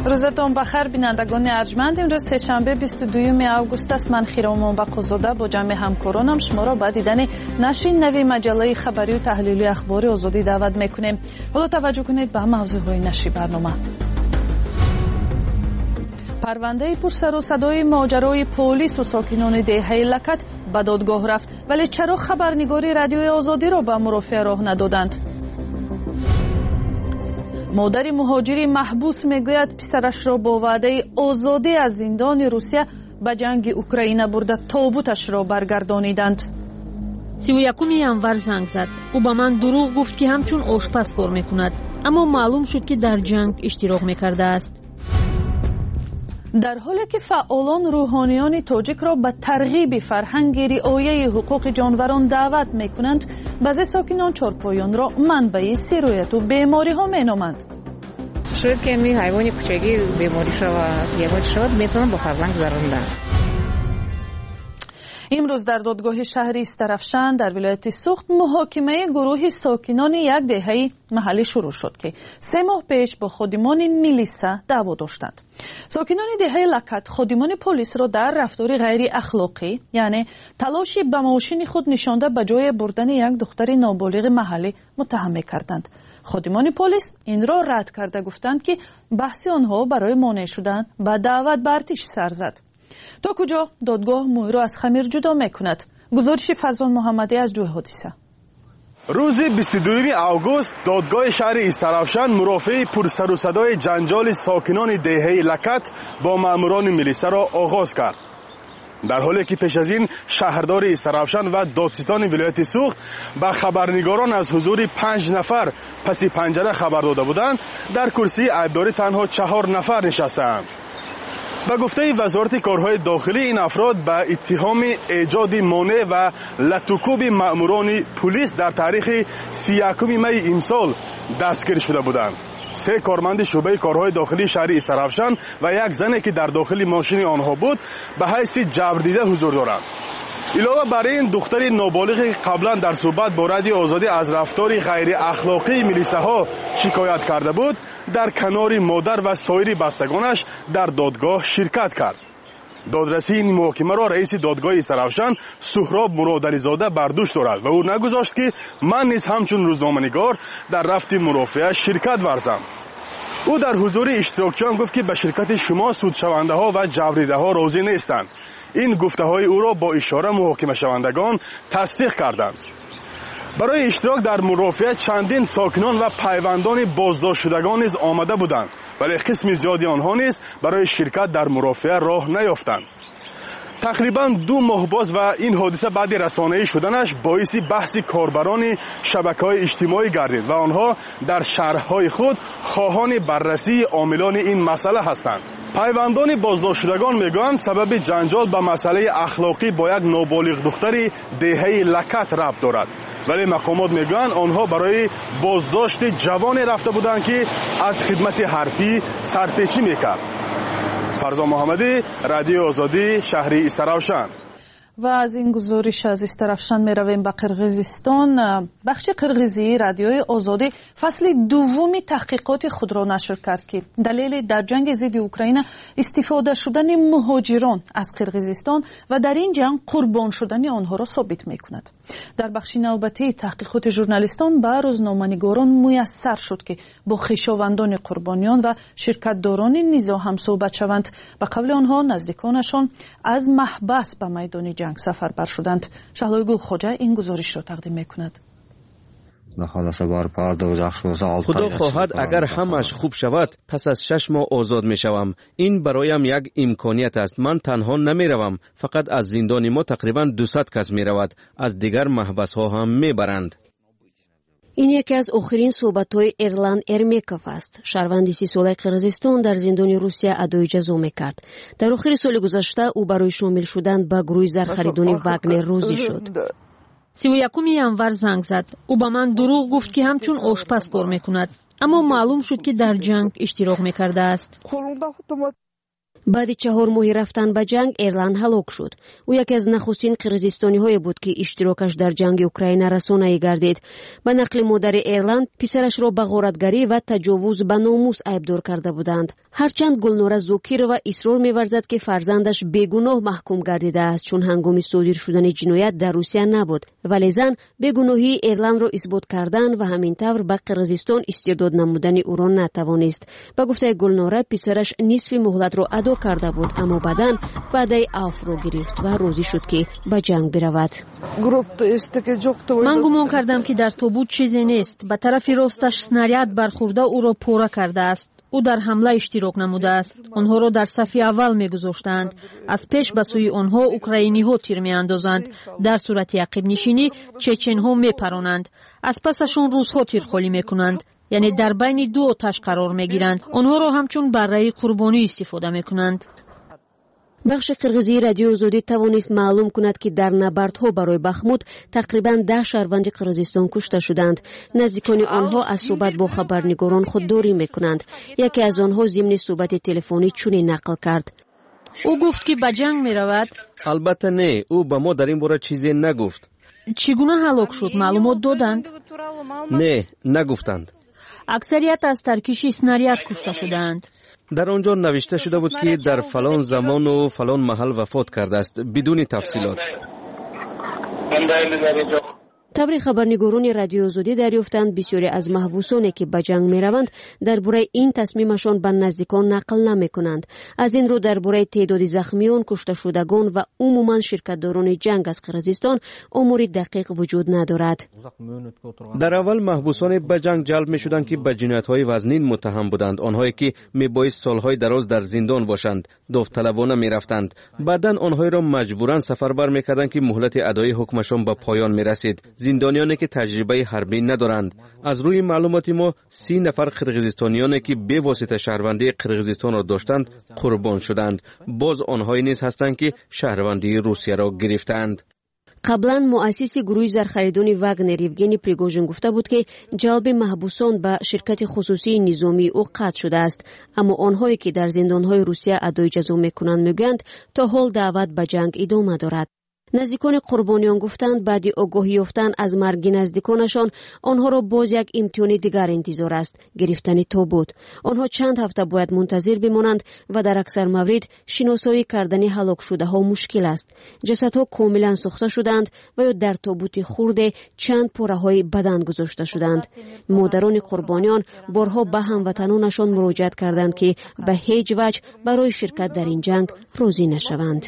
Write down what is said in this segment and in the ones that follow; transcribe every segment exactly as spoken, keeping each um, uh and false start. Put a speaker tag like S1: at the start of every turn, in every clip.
S1: روزتون بخیر بینندگان ارجمند. امروز سه‌شنبه بیست و دوم آگوست است. من خیرام باقوزاده با جمع همکارانم شما را به دیدن نشر نوی مجله خبری و تحلیلی اخبار آزادی دعوت میکنیم. حالا توجه کنید به موضوعهای نشر برنامه. پرونده پرسر و صدای ماجرای پلیس و ساکنان دهه لکت به دادگاه رفت، ولی چرا خبرنگاری رادیوی آزادی را به مرافعه راه ندادند؟ مادر مهاجری محبوس میگوید پسرش را با وعده آزادی از زندان روسیه به جنگ اوکراین برده تابوتش را برگردانیدند.
S2: سی و یکم январ زنگ زد. او به من دروغ گفت که همچون آشپز کار میکند، اما معلوم شد که در جنگ اشتراک میکرده است.
S1: در حالی که فعالان روحانیان تاجیک را به ترغیب فرهنگ رعایت حقوق جانوران دعوت میکنند، بعضی ساکنان چارپایان را منبع سیرایت و بیماری ها مینامند.
S3: شاید که می حیوان کوچکی بیماری شود یا شود میتونن با فرزند گذراندن.
S1: امروز در دادگاه شهری استرافشان در ولایت سوخت محاکمه گروه ساکنان یک دهه محلی شروع شد که سه ماه پیش با خادمان میلیسا دعوا داشتند. ساکنان دهه لکت خادمان پلیس را در رفتار غیر اخلاقی، یعنی تلاشی به ماشین خود نشانده به جای بردن یک دختر نابالغ محلی متهم کردند. خادمان پلیس این را رد کرده گفتند که بحث آنها برای مانع شدن به دعوت به ارتش سر زد. تا کجا دادگاه موی را از خمیر جدا میکند؟ گزارش فرزان محمدی از جای حادثه.
S4: روز بیست و دوم آگوست دادگاه شهر استرافشان مرافع پرسر و صدای جنجال ساکنان دهه لکت با ماموران میلیسا را آغاز کرد. در حالی که پیش از این شهردار استرافشان و دادستان ولایت سوخت به خبرنگاران از حضور پنج نفر پس پنجره خبر داده بودند، در کرسی عیبداری تنها چهار نفر نشستند. به گفته وزارت کارهای داخلی این افراد به اتهام ایجاد مانع و لطوکوب مأموران پلیس در تاریخ سی و یکم می امسال دستگیر شده بودند. سه کارمند شعبه کارهای داخلی شهر استرافشان و یک زنی که در داخل ماشین آنها بود به حیث جبردیده حضور دارند. علاوه بر این دختر نابالغ قبلا در صحبت با رادیو آزادی از رفتار غیر اخلاقی میلیساها شکایت کرده بود، در کنار مادر و سایر بستگانش در دادگاه شرکت کرد. دادرسی این محاکمه را رئیس دادگاه استرافشان سهراب مرادعلیزاده بر دوش دارد و او نگذاشت که من نیز همچون روزنامه‌نگار در رفت مرافعه شرکت ورزم. او در حضور اشتراکچیان گفت که به شرکت شما سودشونده ها و جبریده ها راضی نیستند. این گفته های او را با اشاره محاکمه شوندگان تصدیق کردند. برای اشتراک در مرافعه چندین ساکنان و پیوندان بازداشت شدگان نیز آمده بودند، ولی قسم زیادی آنها نیز برای شرکت در مرافعه راه نیافتند. تقریبا دو ماه باز و این حادثه بعد رسانه‌ای شدنش باعث بحث کاربران شبکه‌های اجتماعی گردید و آنها در شرح‌های خود خواهان بررسی عاملان این مسئله هستند. پیوندان بازداشت شدگان میگویند سبب جنجال به مسئله اخلاقی با یک نابالغ دختر دهه لکت ربط دارد، ولی مقامات میگویند آنها برای بازداشت جوانی رفته بودند که از خدمت حرفی سرپیچی میکرد. فرزان محمدی، رادیو آزادی، شهر استرافشان.
S1: و از این گزارش از استرافشان می رویم به قرقیزستان. بخش قرقیزی رادیوی آزادی فصل دومی تحقیقات خود را نشر کرد که دلیل در جنگ ضد اوکراین استفاده شدن مهاجران از قرقیزستان و در این جنگ قربان شدن آنها را ثابت می کند. در بخش نوبتی تحقیقات ژورنالیستان به روزنامه‌نگاران میسر شد که با خویشاوندان قربانیان و شرکتداران نزاع هم صحبت شوند. به قول آنها نزدیکانشان از محبس به میدان جنگ سفر بر شدند. شهلای گل خوجا این گزارش را تقدیم میکند.
S5: خدا خواهد اگر همش خوب شود پس از شش ماه آزاد می شوم. این برایم یک امکانیت است. من تنها نمی روم، فقط از زندان ما تقریبا دویست کس می رود، از دیگر محبس ها هم می برند.
S6: این یکی از آخرین صحبت‌های ایرلان ارمیکوف است. شهروند سی ساله قرقیزستان در زندان روسیه ادای جزا می‌کرد. در آخر سال گذشته او برای شامل شدن به گروه زرخریدان واگنر راضی شد.
S2: سی و یکم январ زنگ زد. او به من دروغ گفت که همچون آشپز کار میکند، اما معلوم شد که در جنگ اشتراک میکرده است.
S6: بعد چهار ماهی رفتن به جنگ ایرلان هلاک شد. او یکی از نخستین قرقیزستانی های بود که اشتراکش در جنگ اوکراین رسانه‌ای گردید. به نقل مادر ایرلان پسرش را به غارتگری و تجاوز به ناموس عیبدار کرده بودند. هرچند گلنوره زوکیرова اصرار می‌ورزد که فرزندش بیگناه محکوم گردیده است چون هنگام صادر شدن جنایت در روسیه نبود، ولی زن بیگناهی ایرلند را اثبات کردن و همین طور به قرغیزستان استرداد نمودن او را نتوانست. به گفته گلنوره پسرش نصف مهلت را ادا کرده بود، اما بعداً وعده عفو را گرفت و راضی شد که به جنگ برود.
S2: من گمان کردم که در تابوت چیزی نیست. به طرف راستش سناریاد برخورده او را پاره کرده است. او در حمله اشتراک نموده است. آنها را در صف اول می‌گذاشتند. از پیش به سوی آنها اوکراینی‌ها تیر می‌اندازند. در صورت عقب نشینی چچن‌ها می‌پرانند. از پسشان روس‌ها تیرخوری می‌کنند. یعنی در بین دو آتش قرار می‌گیرند. آنها را همچون برای قربانی استفاده می‌کنند.
S6: بخش قرغیزی رادیو آزادی توانست معلوم کند که در نبردها برای بخمود تقریباً ده شهروند قرغیزستان کشته شدند. نزدیکان آنها از صحبت با خبرنگاران خودداری میکنند. یکی از آنها ضمن صحبت تلفنی چنین نقل کرد:
S2: او گفت که به جنگ میرود.
S5: البته نه، او به ما در این باره چیزی نگفت.
S2: چگونه هلاک شد معلومات دادند؟
S5: نه، نگفتند.
S2: اکثریت از ترکیش سناریاد کشته شدند.
S5: در آنجا نوشته شده بود که در فلان زمان و فلان محل وفات کرده است، بدون تفصیلات.
S6: تبر خبرنگاران رادیو آزادی دریافتند بسیاری از محبوسانی که به جنگ میروند درباره این تصمیمشان به نزدیکان نقل نمیکنند. از این رو درباره تعداد زخمیان، کشته شدگان و عموما شرکتداران جنگ از قرغیزستان امور دقیق وجود ندارد.
S5: در اول محبوسان به جنگ جلب میشدند که به جنایت‌های وزنین متهم بودند، آنهایی که میبایست سالهای دراز در زندان باشند، داوطلبانه میرفتند. بعداً آنها را مجبوراً سفربر میکردند که مهلت ادای حکمشان به پایان میرسید. زندانیانی که تجربه حربی ندارند. از روی معلومات ما سی نفر قرغیزستانیانی که به واسطه شهروندی قرغیزستان را داشتند قربان شدند. باز آنهایی نیز هستند که شهروندی روسیه را گرفتند.
S6: قبلا مؤسس گروه زرخریدان واگنر یوگنی پریگوژین گفته بود که جلب محبوسان به شرکت خصوصی نظامی او قطع شده است، اما آنهایی که در زندانهای روسیه ادای جزا میکنند میگویند تا حال دعوت به جنگ ادامه دارد. نزدیکان قربانیان گفتند بعد آگاهی یافتن از مرگ نزدیکانشان آنها را باز یک امتحان دیگر انتظار است، گرفتن تابوت. آنها چند هفته باید منتظر بمانند و در اکثر موارد شناسایی کردن هلاک شده ها مشکل است. جسدها کاملا سوخته شدند و یا در تابوت خرد چند پاره های بدن گذاشته شدند. مادران قربانیان بارها به هموطنانشان مراجعت کردند که به هیچ وجه برای شرکت در این جنگ راضی نشوند.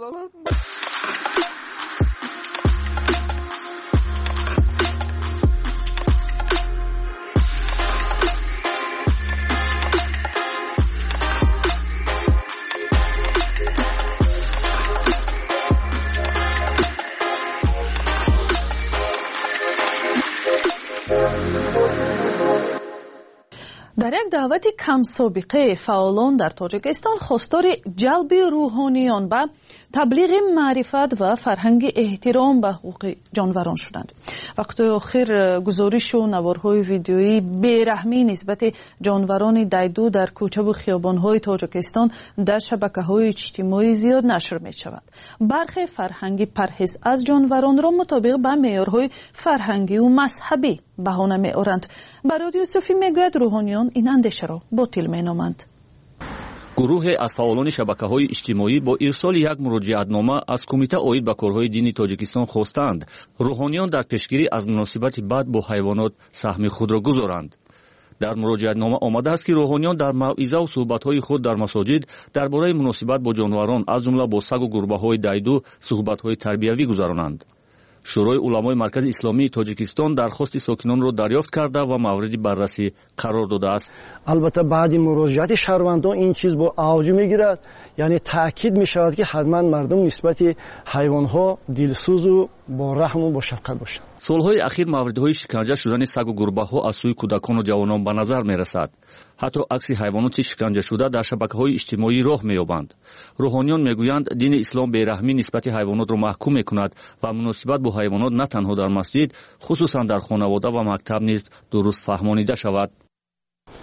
S1: در یک دعوت کم سابقه فعالان در تاجیکستان خواستار جلب روحانیان به تبلیغ معرفت و فرهنگ احترام به حقوق جانوران شدند. وقت آخر گزارش و نوارهای ویدیویی بیرحمی نسبت جانوران دیدو در کوچه و خیابانهای تاجیکستان در شبکه‌های اجتماعی زیاد نشر می‌شود. برخی فرهنگ پرهیز از جانوران را مطابق به معیارهای فرهنگی و مذهبی بهانه می‌آورند. برای یوسفی میگوید روحانیان این اندیشه را باطل مینامند.
S7: گروه از فعالان شبکه‌های اجتماعی با ارسال یک مراجعتنامه از کمیته عاید به کارهای دینی تاجیکستان خواستند روحانیان در پیشگیری از مناسبت بد با حیوانات سهم خود را گذارند. در مراجعتنامه آمده است که روحانیان در موعظه و صحبت‌های خود در مساجد درباره مناسبت با جانوران از جمله با سگ و گربه‌های دیدو صحبت‌های تربیوی گذرانند. شورای علمای مرکز اسلامی تاجیکستان درخواست ساکنان را دریافت کرده و مورد بررسی قرار داده است.
S8: البته بعد مراجعت شهروندان این چیز با اوج میگیرد، یعنی تاکید می شود که حتما مردم نسبت حیوانات دلسوز و با رحم و با شفقت باشند.
S7: سالهای اخیر موردهای شکنجه شدن سگ و گربه‌ها از سوی کودکان و جوانان به نظر می رسد. حتی عکس حیوانات شکنجه شده در شبکه‌های اجتماعی راه می‌یابند. روحانیان میگویند دین اسلام بی‌رحمی نسبت حیوانات را محکوم می‌کند و مناسبت با حیوانات نه تنها در مسجد، خصوصا در خانواده و مکتب نیز درست فهمانیده شود.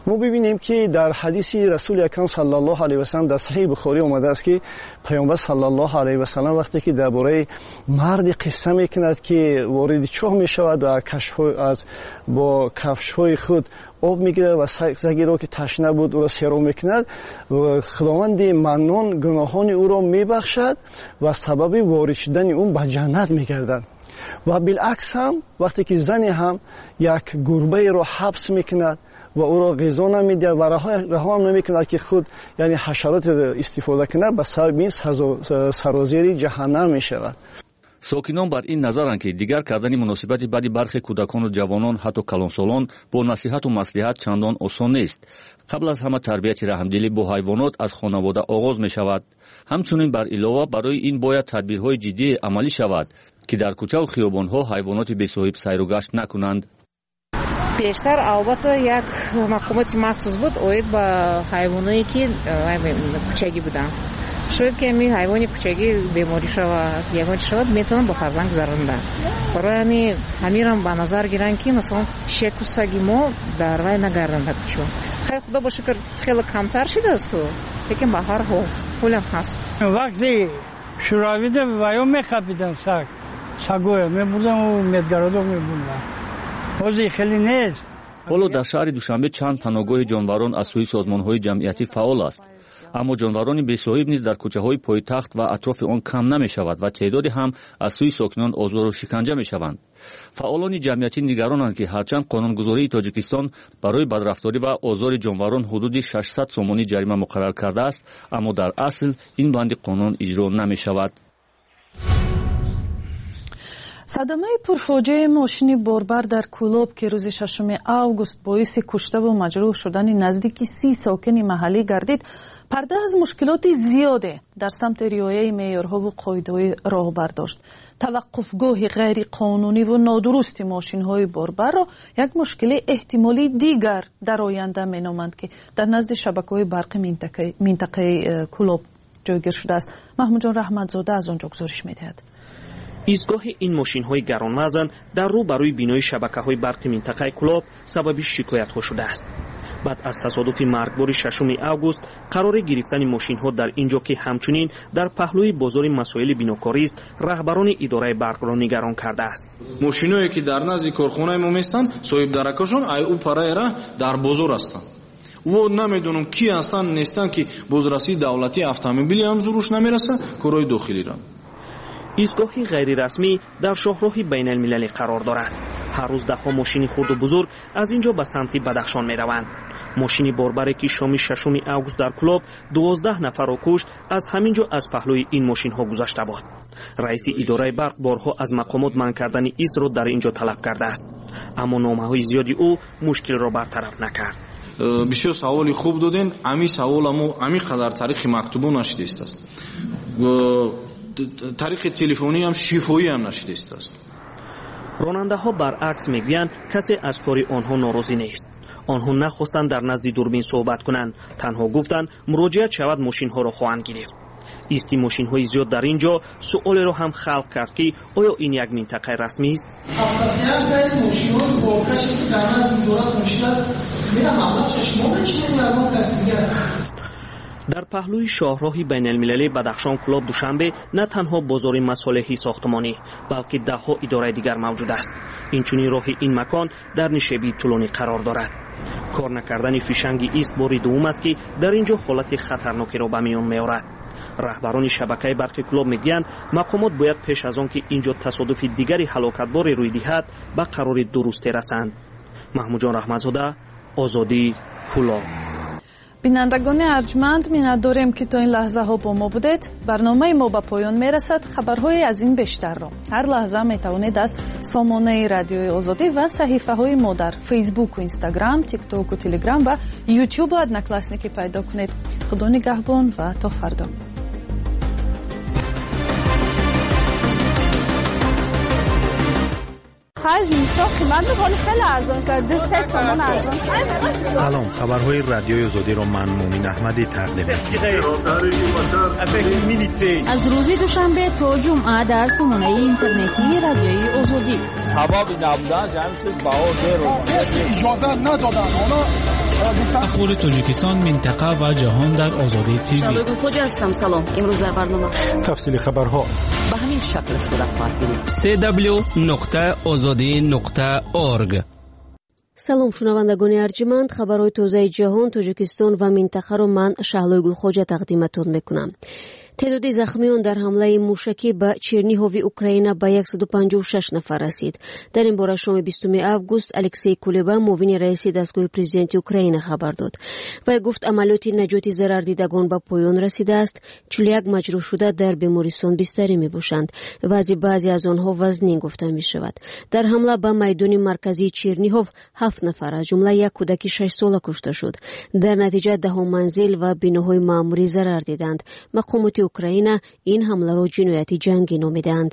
S8: ما ببینیم که در حدیث رسول اکرم صلی الله علیه و سلم در صحیح بخاری آمده است که پیامبر صلی الله علیه و سلم وقتی که درباره مرد قصه میکند که وارد چاه میشود و از با کفش‌های خود آب میگیره و سگی را که تشنه بود او را سیراب میکند و خداوند منان گناهان او را میبخشد و سبب وارد شدن اون به جنت میگردد. و بالعکس هم وقتی که زن هم یک گربه را حبس میکند و او را غذا نمیده و رها هم نمیکند که خود یعنی حشرات استفاده کنه، به سبب این سرازیر جهنم میشود.
S7: ساکنان بر این نظرند که دیگر کردن مناسبت بعد برخی کودکان و جوانان حتی کلانسالان با نصیحت و مصلحت چندان آسان نیست. قبل از همه تربیت رحمدلی با حیوانات از خانواده آغاز می شود. همچنین بر علاوه برای این باید تدبیرهای جدی عملی شود که در کوچه و خیابانها حیوانات بی‌صاحب سیر و گشت نکنند.
S3: پیشتر البته یک مقامات مخصوص بود اوید با حیوانایی که کوچگی بودن. شاید که می حیوان کوچگی بیماری شود یا چه شود میتونن با فرزند گذراندن. برای همین همیرم به نظر گیرن که مثلا شک و سگی ما در وای نگردن بچو. خیلی خدا باشه که خیلی کمتر شده است تو. فکر به هر حال پولم هست.
S9: وقتی شوراویده وایو میخوابیدن سگ. سگوه میبودن و میدگرادو میبودن. وضعی خیلی نیست.
S7: حالا در شهر دوشنبه چند پناهگاه جانوران از سوی سازمان‌های جمعیتی فعال است. اما جانوران بی‌صاحب نیز در کوچه‌های پایتخت و اطراف آن کم نمی‌شود و تعدادی هم از سوی ساکنان آزار و شکنجه می‌شوند. فعالان جمعیتی نگرانند که هرچند قانونگذاری تاجیکستان برای بدرفتاری و آزار جانوران حدود ششصد سومانی جریمه مقرر کرده است، اما در اصل این بند قانون اجرا نمی‌شود.
S1: صدمه پرفاجعه ماشین باربر در کولاب که روز ششم آگوست باعث کشته و مجروح شدن نزدیک سی ساکن محلی گردید، پرده از مشکلات زیاده در سمت رعایت معیارها و قاعده‌های راه برداشت. توقفگاه غیر قانونی و نادرست ماشین‌های باربر را یک مشکل احتمالی دیگر در آینده می‌نامند که در نزد شبکه‌های برق منطقه منطقه کولاب جایگیر شده است. محمود جان رحمتزاده از آنجا گزارش می‌دهد.
S10: ایستگاه این ماشین‌های گرانوزن در رو برای بینای شبکه‌های برق منطقه کولاب سبب شکایت‌ها شده است. بعد از تصادف مرگبار ششم آگوست قرار گرفتن ماشین‌ها در اینجا که همچنین در پهلوی بازار مسائل بیناکاری است، رهبران اداره برق را نگران کرده است.
S11: ماشینایی که در نزد کارخانه ما میستن صاحب درکاشون ای او پرایرا در بازار هستند. و نمیدونم کی هستن نیستن که بازرسی دولتی автомобили هم زروش نمیرسه کارهای داخلی را.
S10: ایستگاهی غیر رسمی در شاهراه بین المللی قرار دارد. هر روز ده‌ها ماشین خرد و بزرگ از اینجا به سمت بدخشان می روند. ماشین باربری که شام ششم آگوست در کلاب دوازده نفر را کشت از همینجا از پهلوی این ماشین ها گذشته بود. رئیس اداره برق بارها از مقامات منع کردن ایست را در اینجا طلب کرده است، اما نامه های زیادی او مشکل را برطرف نکرد.
S11: بسیار سوالی خوب دادین، امی سوال امو امی قدر تاریخ مکتوبو نشده است. تاریخ تلفنی هم شفاهی هم نشده است.
S10: راننده ها برعکس میگویند کسی از کاری آنها ناراضی نیست. آنها نخواستند در نزد دوربین صحبت کنند، تنها گفتند مراجعت شود ماشین ها را خواهند گرفت. ایستی ماشین های زیاد در اینجا سؤال را هم خلق کرد که آیا این یک منطقه رسمی است؟ در پهلوی شاهراه بین المللی بدخشان کلاب دوشنبه نه تنها بازار مصالحی ساختمانی بلکه ده ها اداره دیگر موجود است. اینچنین راه این مکان در نشیبی طولانی قرار دارد. کار نکردن فیشنگ ایست بار دوم است که در اینجا حالت خطرناکی را به میان میآورد. رهبران شبکه برق کلاب میگویند مقامات باید پیش از آن که اینجا تصادف دیگری هلاکتبار روی دهد به قرار درستی رسند. محمود جان رحمتزاده، آزادی، کلاب.
S1: بینندگان ارجمند می‌نت داریم که تا این لحظه ها با ما بودید. برنامه ما به پایان میرسد. خبرهای از این بیشتر را هر لحظه میتوانید از سامانه رادیوی آزادی و صحیفه های ما در فیسبوک و اینستاگرام، تیک تاک و تلگرام و یوتیوب و ادنکلاسنیکی پیدا کنید. خدا نگهبان و تا فردا.
S12: سلام، خبرهای رادیوی آزادی را من مومن احمدی تقدیم می‌کنم.
S2: از روز دوشنبه تا جمعه در سامانه اینترنتی رادیوی آزادی.
S13: سبب نبودن جمعیت باور رو اجازه ندادن. اخبار تاجیکستان، منطقه و جهان در آزادی تیوی.
S14: شالوی خوجا هستم. سلام. امروز در برنامه
S12: تفصیل خبرها
S14: به همین شکل صورت خواهد گرفت.
S5: سه دبلیو نقطه آزادی نقطه اورگ.
S6: салом шунавандагони арҷиманд, хабарҳои тозаи ҷаҳон, тоҷикистон ва минтақаро ман шаҳлои гулхоҷа тақдиматон мекунам. تعداد زخمیان در حمله موشکی به چرنیهوی اوکراین به صد و پنجاه و شش نفر رسید. در این باره شام بیستم آگوست الکسی کولبا معاون رئیس دستگاه پرزیدنت اوکراین خبر داد. و گفت عملیات نجات ضرر دیدگان به پایان رسیده است. چهل و یک مجروح شده در بیمارستان بستری میباشند و از بعضی از آنها وزنی گفته می شود. در حمله به میدان مرکزی چرنیهو هفت نفر از جمله یک کودک شش ساله کشته شد. در نتیجه ده منزل و بناهای معمولی ضرر دیدند. مقامات اوکراین این حمله را جنایت جنگی نامیدند.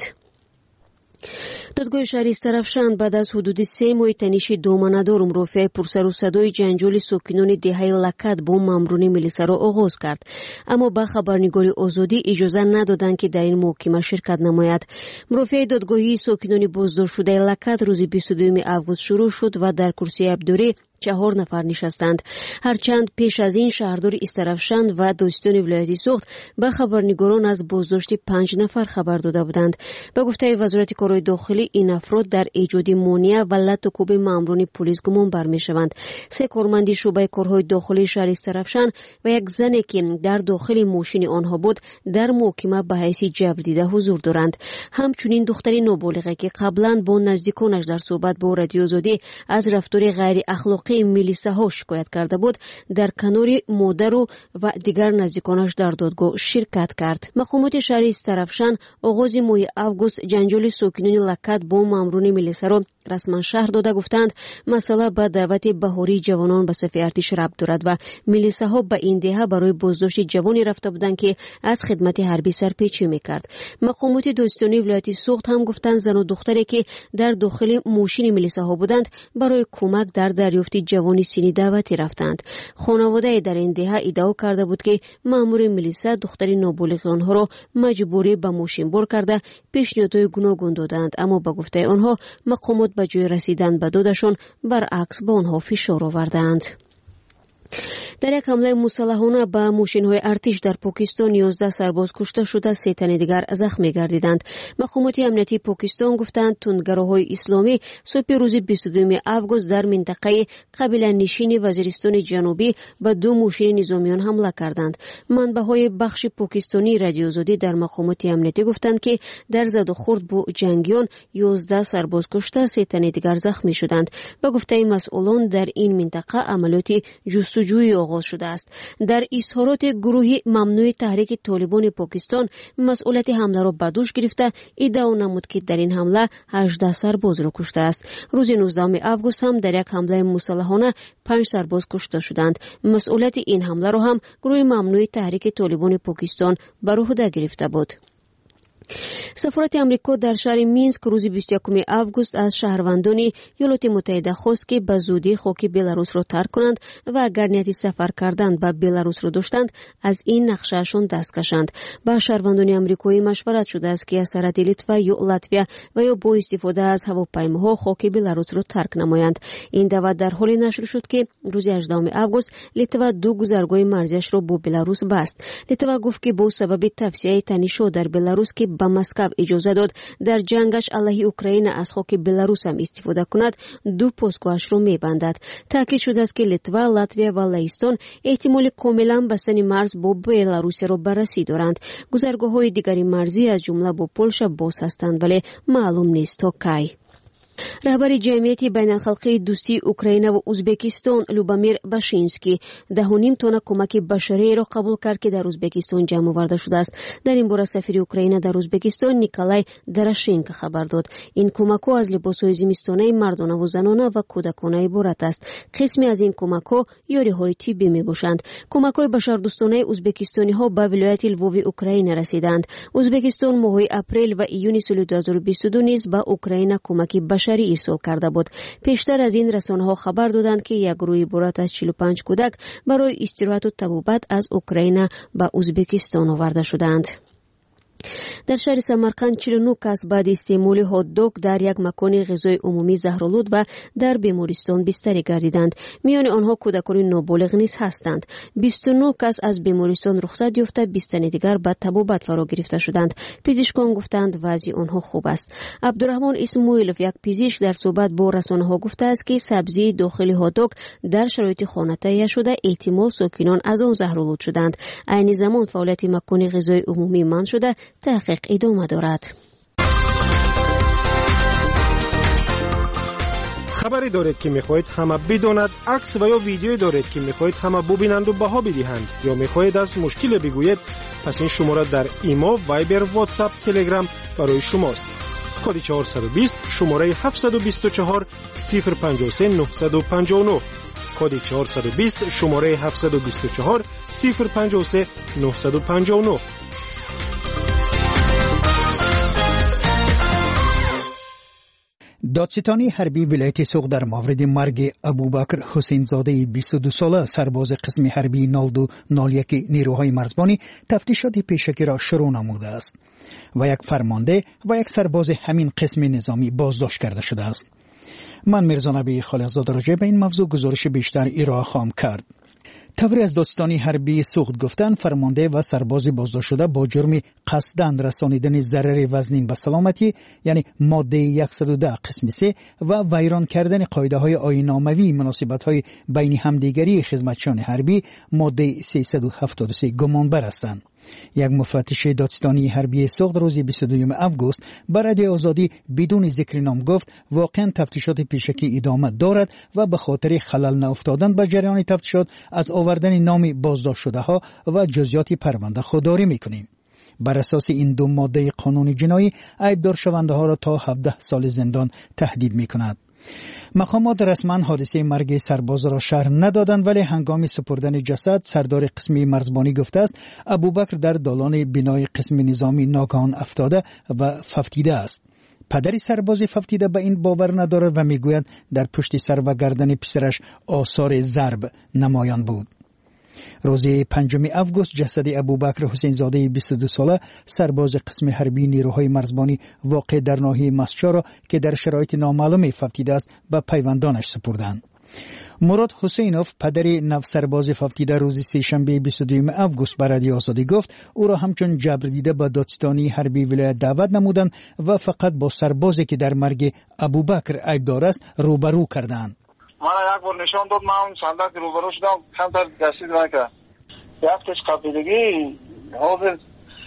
S6: دادگاه شهری استرافشان بعد از حدود سه ماه تنش دامنه‌دار مرافع پرسر و صدای جنجال ساکنان دهه لکت با ماموران ملیسا را آغاز کرد، اما با خبرنگار آزادی اجازه ندادند که در این محکمه شرکت نماید. مرافع دادگاهی ساکنان بازداشت شده لکت روز بیست و دوم آگوست شروع شد و در کرسی عبدوری چهار نفر نشستند. هرچند پیش از این شهردار استرافشان و دوستان ولایتی سوخت به خبرنگاران از بازداشت پنج نفر خبر داده بودند. به گفته وزارت کارهای داخلی این افراد در ایجاد مانع و لط و کوب ماموران پلیس گمان برمی‌شوند. سه کارمند شعبه کارهای داخلی شهر استرافشان و یک زنی که در داخل ماشین آنها بود در محکمه به حیث جبر دیده حضور دارند. همچنین دختری نابالغه که قبلا با نزدیکانش در صحبت با رادیو آزادی از رفتار غیر اخلاقی ملیساها شکایت کرده بود، در کنار مادر و دیگر نزدیکانش در دادگاه شرکت کرد. مقامات شهر استرافشان آغاز ماه آگوست جنجال ساکنان لکت با ماموران ملیسا را رسما شهر داده گفتند مسئله با دعوت بهاری جوانان به صف ارتش ربط دارد و ملیساها به این دهه برای بازداشت جوانی رفته بودند که از خدمت حربی سرپیچی میکرد. مقامات دوستانه ولایت سوخت هم گفتند زن و دختری که در داخل ماشین ملیساها بودند برای کمک در دریافت جوانی سینی دعوتی رفتند. خانواده در این دهه ادعا کرده بود که مامور ملیسا دختری نابالغ آنها را مجبوری به ماشین بار کرده پیشنهادهای گوناگون دادند، اما به گفته آنها مقامات به جای رسیدن به دادشان برعکس به آنها فشار آوردند. در یک حمله مسلحانه به ماشین‌های ارتش در پاکستان یازده سرباز کشته شده، سه تن دیگر زخمی گردیدند. مقامات امنیتی پاکستان گفتند تندگراهای اسلامی صبح روز بیست و دوم آگوست در منطقه قبیله نشین وزیرستان جنوبی به دو ماشین نظامیان حمله کردند. منبع‌های بخش پاکستانی رادیو آزادی در مقامات امنیتی گفتند که در زد و خورد با جنگیان یازده سرباز کشته، سه تن دیگر زخمی شدند. به گفته مسئولان در این منطقه عملیات جستجوی آغاز شده است. در اظهارات گروهی ممنوع تحریک طالبان پاکستان مسئولیت حمله را به دوش گرفته ادعا نمود که در این حمله هجده سرباز را کشته است. روز نوزدهم آگوست هم در یک حمله مسلحانه پنج سرباز کشته شدند. مسئولیت این حمله را هم گروه ممنوع تحریک طالبان پاکستان بر عهده گرفته بود. سفارت امریکا در شهر مینسک روز بیست و یکم آگوست از شهروندان ایالات متحده خواست که به زودی خاک بلاروس را ترک کنند و اگر نیت سفر کردن به بلاروس را داشتند از این نقشهشان دست کشند. با شهروندان امریکایی مشورت شده است که از سرحد لیتوا یا لاتویا و یا با استفاده از هواپیماها خاک بلاروس را ترک نمایند. این دعوت در حالی نشر شد که روز هجدهم آگوست لیتوا دو گذرگاه مرزیش را با بلاروس بست. لیتوا گفت که با سبب توسعه تنش‌ها در بلاروس که به مسکو اجازه داد در جنگش علیه اوکراین از خاک بلاروس هم استفاده کند، دو پاسگاهش را می‌بندد. تاکید شده است که لیتوا، لاتویا و لهستان احتمال کاملا بستن مرز با بلاروس را بررسی دارند. گذرگاه‌های دیگری مرزی از جمله با پولشا باز هستند ولی معلوم نیست تا کی. رهبر جمعیت بین الخلقی دوستی اوکراین و ازبکستان لوبامیر باشینسکی ده و نیم تن کمک بشری را قبول کرد که در ازبکستان جمع آورده شده است. در این باره سفیر اوکراین در ازبکستان نیکولای دراشینکو خبر داد. این کمک‌ها از لباس‌های زمستانه مردانه و زنانه و کودکانه عبارت است. قسمی از این کمک‌ها یاری‌های طبی می‌باشند. کمک‌های بشردوستانه ازبکستانی‌ها به ولایت لووی اوکراین رسیدند. ازبکستان ماه اپریل و ایون سال دو هزار و بیست و دو نیز به اوکراین کمک بشری ارسال کرده بود. پیشتر از این رسانه‌ها خبر دادند که یک گروه عبارت از چهل و پنج کودک برای استراحت و طبابت از اوکراین به ازبکستان آورده شدند. در شهر سمرقند چهل و نه کس بعد استعمال هات دوگ در یک مکان غذای عمومی زهرآلود و در بیمارستان بستری گردیدند. میان آنها کودکان نابالغ نیز هستند. بیست و نه کس از بیمارستان رخصت یافته، بیست تن دیگر به تبابت فرا گرفته شدند. پزشکان گفتند وضع آنها خوب است. عبدالرحمن اسماعیلوف یک پزشک در صحبت با رسانه‌ها گفته است که سبزی داخل هات دوگ در شرایط خانه تهیه شده، احتمال ساکنان از آن زهرآلود شدند. عین زمان فعالیت مکان غذای عمومی منع شده، تحقیق ادامه دارد.
S12: خبری دارید که میخواهید همه بداند، عکس و یا ویدیویی دارید که میخواهید همه ببینند و بها بدهند، یا میخواهید از مشکل بگویید، پس این شماره در ایما، وایبر، واتساپ، تلگرام برای شماست. کد چهارصد و بیست شماره هفتصد و بیست و چهار صفر پنجاه و سه نهصد و پنجاه و نه. کد چهارصد و بیست شماره هفتصد و بیست و چهار صفر پنجاه و سه نهصد و پنجاه و نه.
S15: دادستانی حربی ولایت سوق در مورد مرگ ابوبکر حسین زاده بیست و دو ساله سرباز قسم حربی نود و دو نود و یک نیروهای مرزبانی تفتیشات پیشکی را شروع نموده است و یک فرمانده و یک سرباز همین قسم نظامی بازداشت کرده شده است. من میرزا نبی خالقزاده راجع به این موضوع گزارش بیشتر ارائه خواهم کرد. طوری از دادستانی حربی سوخت گفتند فرمانده و سرباز بازداشت شده با جرم قصداً رسانیدن ضرر وزنی به سلامتی یعنی ماده صد و ده قسم سه و ویران کردن قاعده های آیین‌ناموی مناسبت های بین همدیگری خدمتچیان حربی ماده سیصد و هفتاد و سه گمانبر هستند. یک مفتش دادستانی حربی سوخت روز بیست و دوم آگوست بر رادیو آزادی بدون ذکر نام گفت واقعا تفتیشات پیشکی ادامه دارد و به خاطر خلل نیفتادن به جریان تفتیشات از آوردن نام بازداشت شده ها و جزئیات پرونده خودداری میکنیم. بر اساس این دو ماده قانون جنایی عیبدار شونده ها را تا هفده سال زندان تهدید میکند. مقامات رسما حادثه مرگ سرباز را شرح ندادند، ولی هنگام سپردن جسد سردار قسم مرزبانی گفته است ابوبکر در دالان بنای قسم نظامی ناگهان افتاده و ففتیده است. پدری سرباز ففتیده به این باور ندارد و میگوید در پشت سر و گردن پسرش آثار ضرب نمایان بود. روز پنجم آگوست جسد ابوبکر حسین زاده بیست و دو ساله سرباز قسم حربی نیروهای مرزبانی واقع در ناحیه مسجد را که در شرایط نامعلوم ففتیده است به پیوندانش سپردند. مراد حسینوف پدر نو سرباز ففتیده روز سه‌شنبه بیست و دوم آگوست بر رادیو آزادی گفت او را همچون جبر دیده به دادستانی حربی ولایت دعوت نمودند و فقط با سربازی که در مرگ ابوبکر عیبدار است روبرو کردند.
S16: من یک بار نشان داد، من صندوق روبرو شدم، کمتر دستید نکرد. یک تش قبیلگی حاضر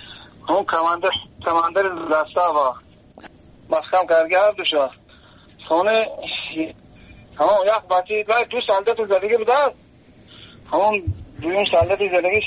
S16: اون کماندر کماندر دسته و محکم کارگر دوشا سونه همون یک بچه دو سالده تو زندگی بوده، همون دویم سالده تو زندگیش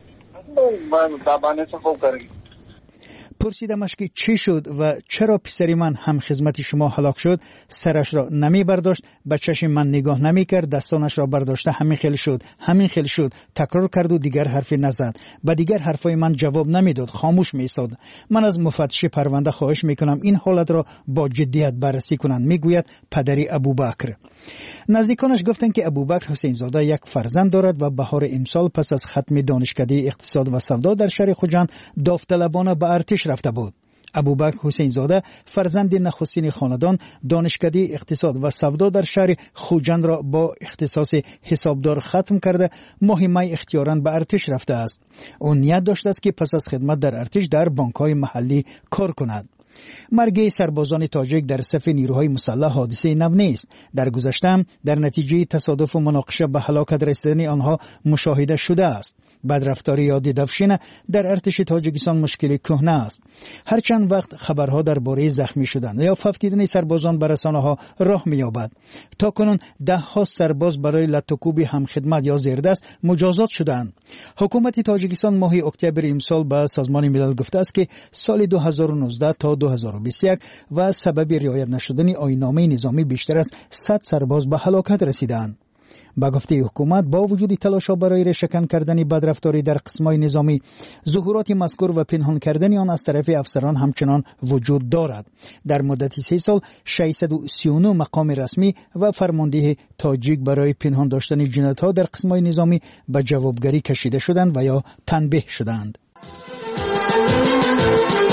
S16: دبانه خوب کردی.
S15: پرسیدمش که چی شد و چرا پسری من هم خدمت شما هلاک شد. سرش را نمی برداشت، بچه‌ش من نگاه نمی کرد، دستانش را برداشته همین خیلی شد همین خیلی شد تکرار کرد و دیگر حرفی نزد. با دیگر حرفای من جواب نمیداد، خاموش می ایستاد. من از مفتش پرونده خواهش میکنم این حالت را با جدیت بررسی کنند، میگوید پدری ابوبکر. نزدیکانش گفتند که ابوبکر حسین زاده یک فرزند دارد و بهار امسال پس از ختم دانشکده اقتصاد و سودا در شهر خوجند داوطلبانه به ارتش رفته بود. ابوبکر حسین زاده فرزند نخستین خاندان دانشکده اقتصاد و سودا در شهر خوجند را با اختصاص حسابدار ختم کرده ماه می اختیاراً به ارتش رفته است. او نیت داشته است که پس از خدمت در ارتش در بانک‌های محلی کار کند. مرگ سربازان تاجیک در صف نیروهای مسلح حادثه نو نیست. در گذشته در نتیجه تصادف و مناقشه به هلاکت رسیدن آنها مشاهده شده است. بدرفتاری یا دیدفشین در ارتش تاجیکستان مشکل کهنه است. هر چند وقت خبرها درباره زخمی شدن یا ففتیدن سربازان به رسانه‌ها راه می‌یابد. تا کنون ده ها سرباز برای لطوکوب هم خدمت یا زیردست مجازات شدند. حکومت تاجیکستان ماه اکتبر امسال به سازمان ملل گفته است که سال دو هزار و نوزده تا دو هزار و بیست و یک و سبب رعایت نشدن آیین‌نامه نظامی بیشتر از صد سرباز به هلاکت رسیدند. با گفته حکومت با وجود تلاش‌ها برای رشکن کردن بدرفتاری در قسم‌های نظامی، ظهورات مذکور و پنهان کردن آن از طرف افسران همچنان وجود دارد. در مدت سه سال ششصد و سی و نه مقام رسمی و فرمانده تاجیک برای پنهان داشتن جنایت‌ها در قسم‌های نظامی به جوابگری کشیده شدند و یا تنبیه شدند.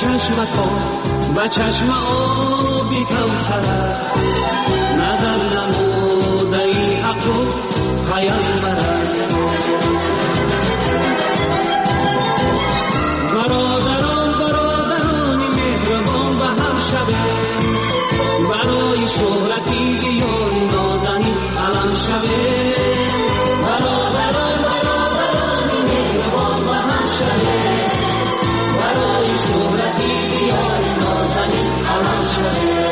S17: چشمت و چشم آبی کوثر است نظر نموده ای حق و پیامبر است برادران برادرانی مهربان و هم شبه برای شهرتی بیاری نازنین علم شبه برادران برادرانی مهربان و هم شبه برای شهرتی بیاری نازنین علم شبه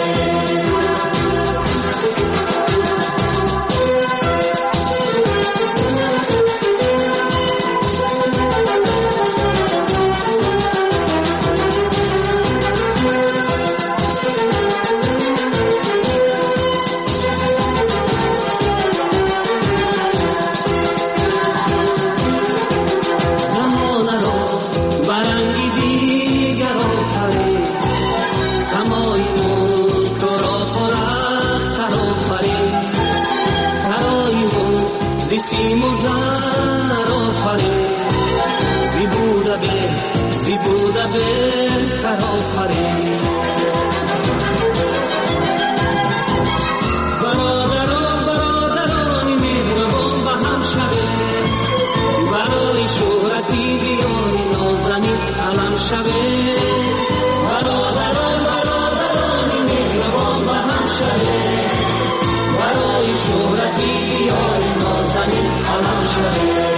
S17: سیم و زر آفرین زیبوده به زیبوده به کر آفرین برادران برادرانی مهربان و هم شبه برای شهرتی بیاری نازنین علم شبه برادران برادرانی مهربان و هم شبه برای شهرتی بیاری نازنین علم شبه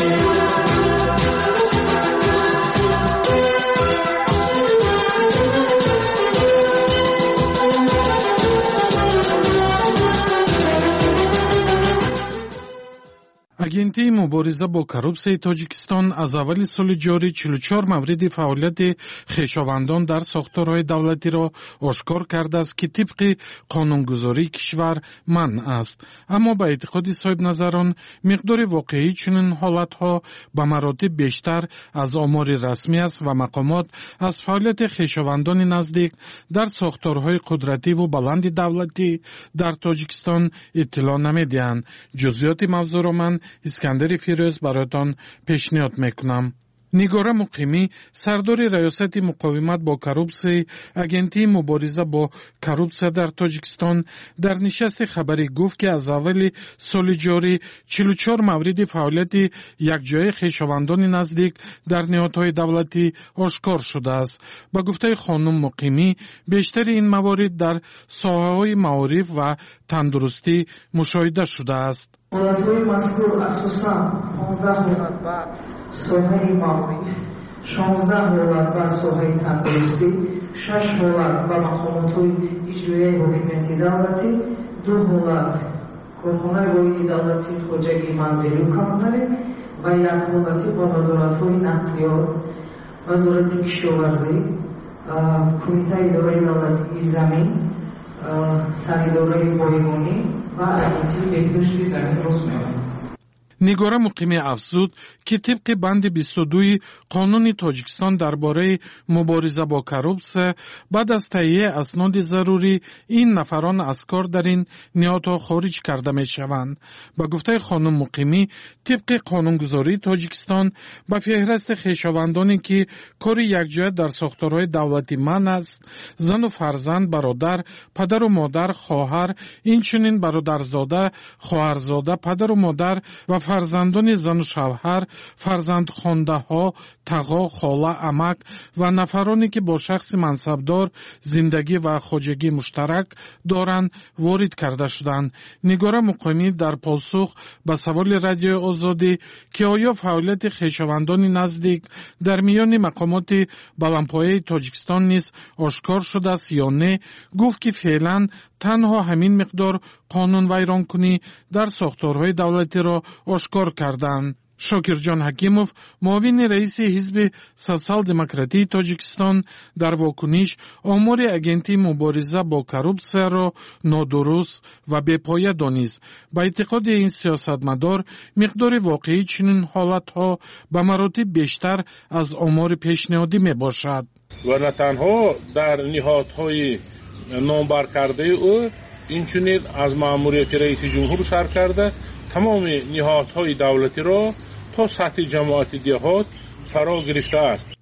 S18: агентии мубориза бо коррупсияи тоҷикистон аз аввали соли ҷорӣ чилу чор мавриди фаъолияти хешовандон дар сохторҳои давлатиро ошкор кардааст ки тибқи қонунгузории кишвар манъ аст. аммо ба эътиқоди соҳибназарон миқдори воқеии чунин ҳолатҳо ба маротиб бештар аз омори расмӣ аст ва мақомот аз фаъолияти хешовандони наздик дар сохторҳои қудративу баланди давлатӣ дар тоҷикистон иттилоъ намедиҳанд. ҷузъиёти мавзӯъро ман искандари фирӯз бароятон пешниҳод мекунам. нигора муқимӣ сардори раёсати муқовимат бо коррупсияи агентии мубориза бо коррупсия дар тоҷикистон дар нишасти хабарӣ гуфт ки аз аввали соли ҷорӣ чилу чор мавриди фаъолияти якҷояи хешовандони наздик дар ниҳодҳои давлатӣ ошкор шудааст. ба гуфтаи хонум муқимӣ бештари ин маворид дар соҳаҳои маориф ва тандурустӣ мушоҳида шудааст.
S19: ҳолатҳои мазкур асосан понздаҳ ҳолат ба соҳаи маориф, шонздаҳ ҳолат ба соҳаи тандурустӣ, шаш ҳолат ба мақомотҳои иҷроияи ҳокимияти давлатӣ, ду ҳолат корхонаи воҳиди давлати хоҷагии манзилию коммуналӣ ва як ҳолати ба вазоратҳои нақлиёт, вазорати кишоварзӣ, кумитаи идораи давлатии замин, санидораи боимонӣ ва агентии беҳдошти замин розмеён.
S18: нигора муқимӣ афзуд ки тибқи банди бисту дуи қонуни тоҷикистон дар бораи мубориза бо коррупсия баъд аз таҳияи асноди зарурӣ ин нафарон аз кор дар ин ниҳодҳо хориҷ карда мешаванд. ба гуфтаи хонум муқимӣ тибқи қонунгузории тоҷикистон ба феҳристи хешовандоне ки кори якҷоя дар сохторҳои давлатӣ манъ аст зану фарзанд бародар падару модар хоҳар инчунин бародарзода хоҳарзода падару модар ва фарзандони зану шавҳар фарзандхондаҳо тағо хола амак ва нафароне ки бо шахси мансабдор зиндагӣ ва хоҷагӣ муштарак доранд ворид карда шуданд. нигора муқимӣ дар посух ба саволи радиои озодӣ ки оё фаъолияти хешовандони наздик дар миёни мақомоти баландпояи тоҷикистон низ ошкор шудааст ё не гуфт ки феълан танҳо ҳамин миқдор қонунвайронкунӣ дар сохторҳои давлатиро ошкор карданд. шокирҷон ҳакимов муовини раиси ҳизби социал-демократии тоҷикистон дар вокуниш омори агентии мубориза бо коррупсияро нодуруст ва бепоя донист. ба эътиқоди ин сиёсатмадор миқдори воқеии чунин ҳолатҳо ба маротиб бештар аз омори пешниҳодӣ мебошад.
S20: ва на танҳо дар ниҳодҳои номбаркардаи ӯ инчунин аз маъмурияти раиси ҷумҳур сар карда тамоми ниҳодҳои давлатиро то сатҳи ҷамоати деҳот фаро гирифтааст.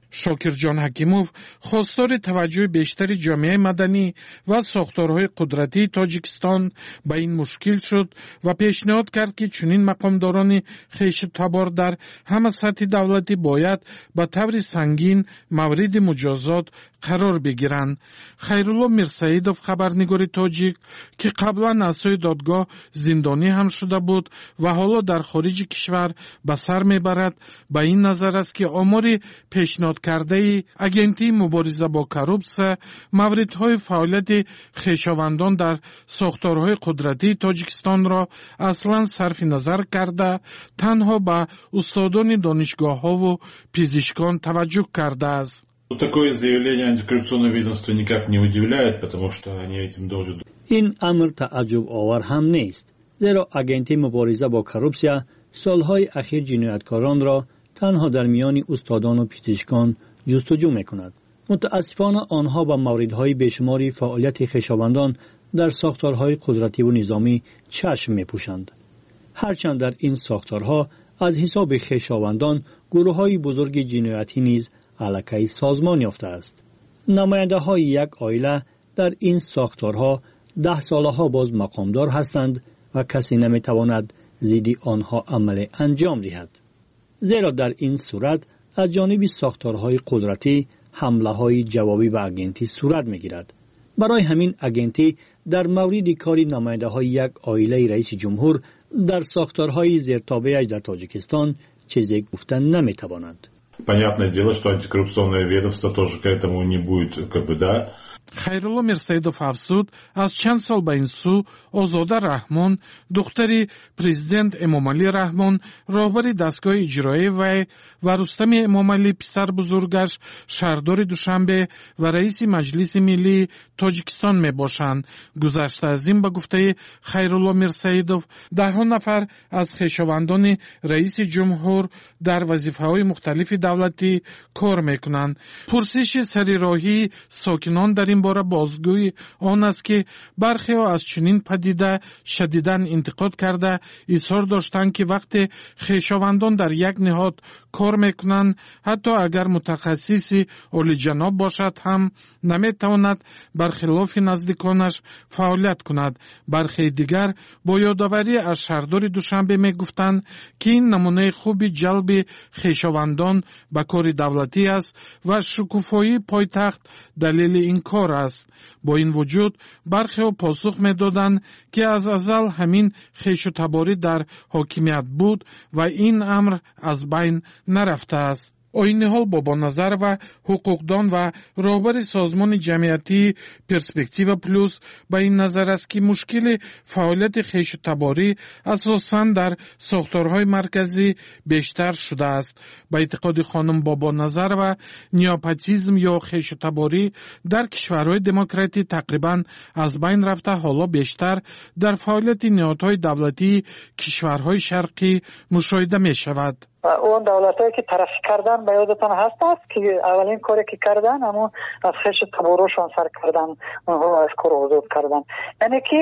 S18: شاکرجان حکیموف خواستار توجه بیشتر جامعه مدنی و ساختارهای قدرتی تاجیکستان به این مشکل شد و پیشنهاد کرد که چنین مقامداران خویش تبار در همه سطح دولتی باید به طور سنگین مورد مجازات قرار بگیرند. خیرالله میرسعیدوف خبرنگار تاجیک که قبلا اعضای دادگاه زندانی هم شده بود و حالا در خارج کشور به سر میبرد، به این نظر است که آمار پیشنهاد کرده اگنتی مبارزه با کروپسیون موردهای فعالیت خویشاوندان در ساختارهای قدرتی تاجیکستان را اصلا صرف نظر کرده تنها به استادان دانشگاه ها و پزشکان توجه کرده است.
S21: Такое заявление антикоррупционного ведомства никак не удивляет, потому что они этим должны...
S22: این امر تعجب آور هم نیست، زیرا اگنتی مبارزه با کروپسیون سالهای اخیر جنایتکاران را تنها در میان استادان و پزشکان جستجو میکند. متاسفانه آنها با موردهای بیشماری فعالیت خویشاوندان در ساختارهای قدرتی و نظامی چشم میپوشند. هرچند در این ساختارها از حساب خویشاوندان گروه‌های بزرگ جنایتی نیز علاقه سازمان یافته است. نماینده های یک عائله در این ساختارها ده ساله ها باز مقامدار هستند و کسی نمی تواند ضد آنها عمل انجام دهد. زیرا در این صورت از جانب ساختارهای قدرتی حمله های جوابی به اگنتی صورت می گیرد. برای همین اگنتی در مورد کاری نماینده های یک عائله رئیس جمهور در ساختارهای زیرتابعش در تاجیکستان چیزی گفتن نمی تواند.
S21: Понятное дело, что антикоррупционное ведомство тоже к этому не будет, как бы, да.
S18: خیرالله میرسعیدوف افزود از چند سال به این سو آزاده رحمان دختری پرزیدنت امامعلی رحمان راهبر دستگاه اجرایی وی و رستم امامعلی پسر بزرگش شهردار دوشنبه و رئیس مجلس ملی تاجیکستان می باشند. گذشته از این به گفته خیرالله میرسعیدوف ده ها نفر از خویشاوندان رئیس جمهور در وظیفه های مختلف دولتی کار می کنند. پرسش سریراهی ساکنان در این باره بازگوی آن است که برخی ها از چنین پدیده شدیداً انتقاد کرده اظهار داشتند که وقتی خویشاوندان در یک نهاد کار میکنند حتی اگر متخصصی عالی جناب باشد هم نمیتواند برخلاف نزدیکانش فعالیت کند. برخی دیگر با یادآوری از شهردار دوشنبه میگفتند که این نمونه خوبی جلب خویشاوندان به کار دولتی است و شکوفایی پایتخت دلیل این کار است. با این وجود برخی ها پاسخ میدادند که از ازل همین خویشتباری در حاکمیت بود و این امر از بین نرفته است. آیین حال بابا نظر و حقوقدان و راهبر سازمان جمعیتی پرسپکتیو پلوس به این نظر است که مشکل فعالیت خویشتباری اساساً در ساختارهای مرکزی بیشتر شده است. به اعتقاد خانم بابا نظر و نیاپاتیزم یا خویشتباری در کشورهای دموکراتی تقریباً از بین رفته حالا بیشتر در فعالیت نهادهای دولتی کشورهای شرقی مشاهده می شود.
S23: اون دولتایی که ترقی کردن به یادتان هست است که اولین کاری که کردن اما از خیش تباروشان سر کردن، اونها از کار آزاد کردن. یعنی که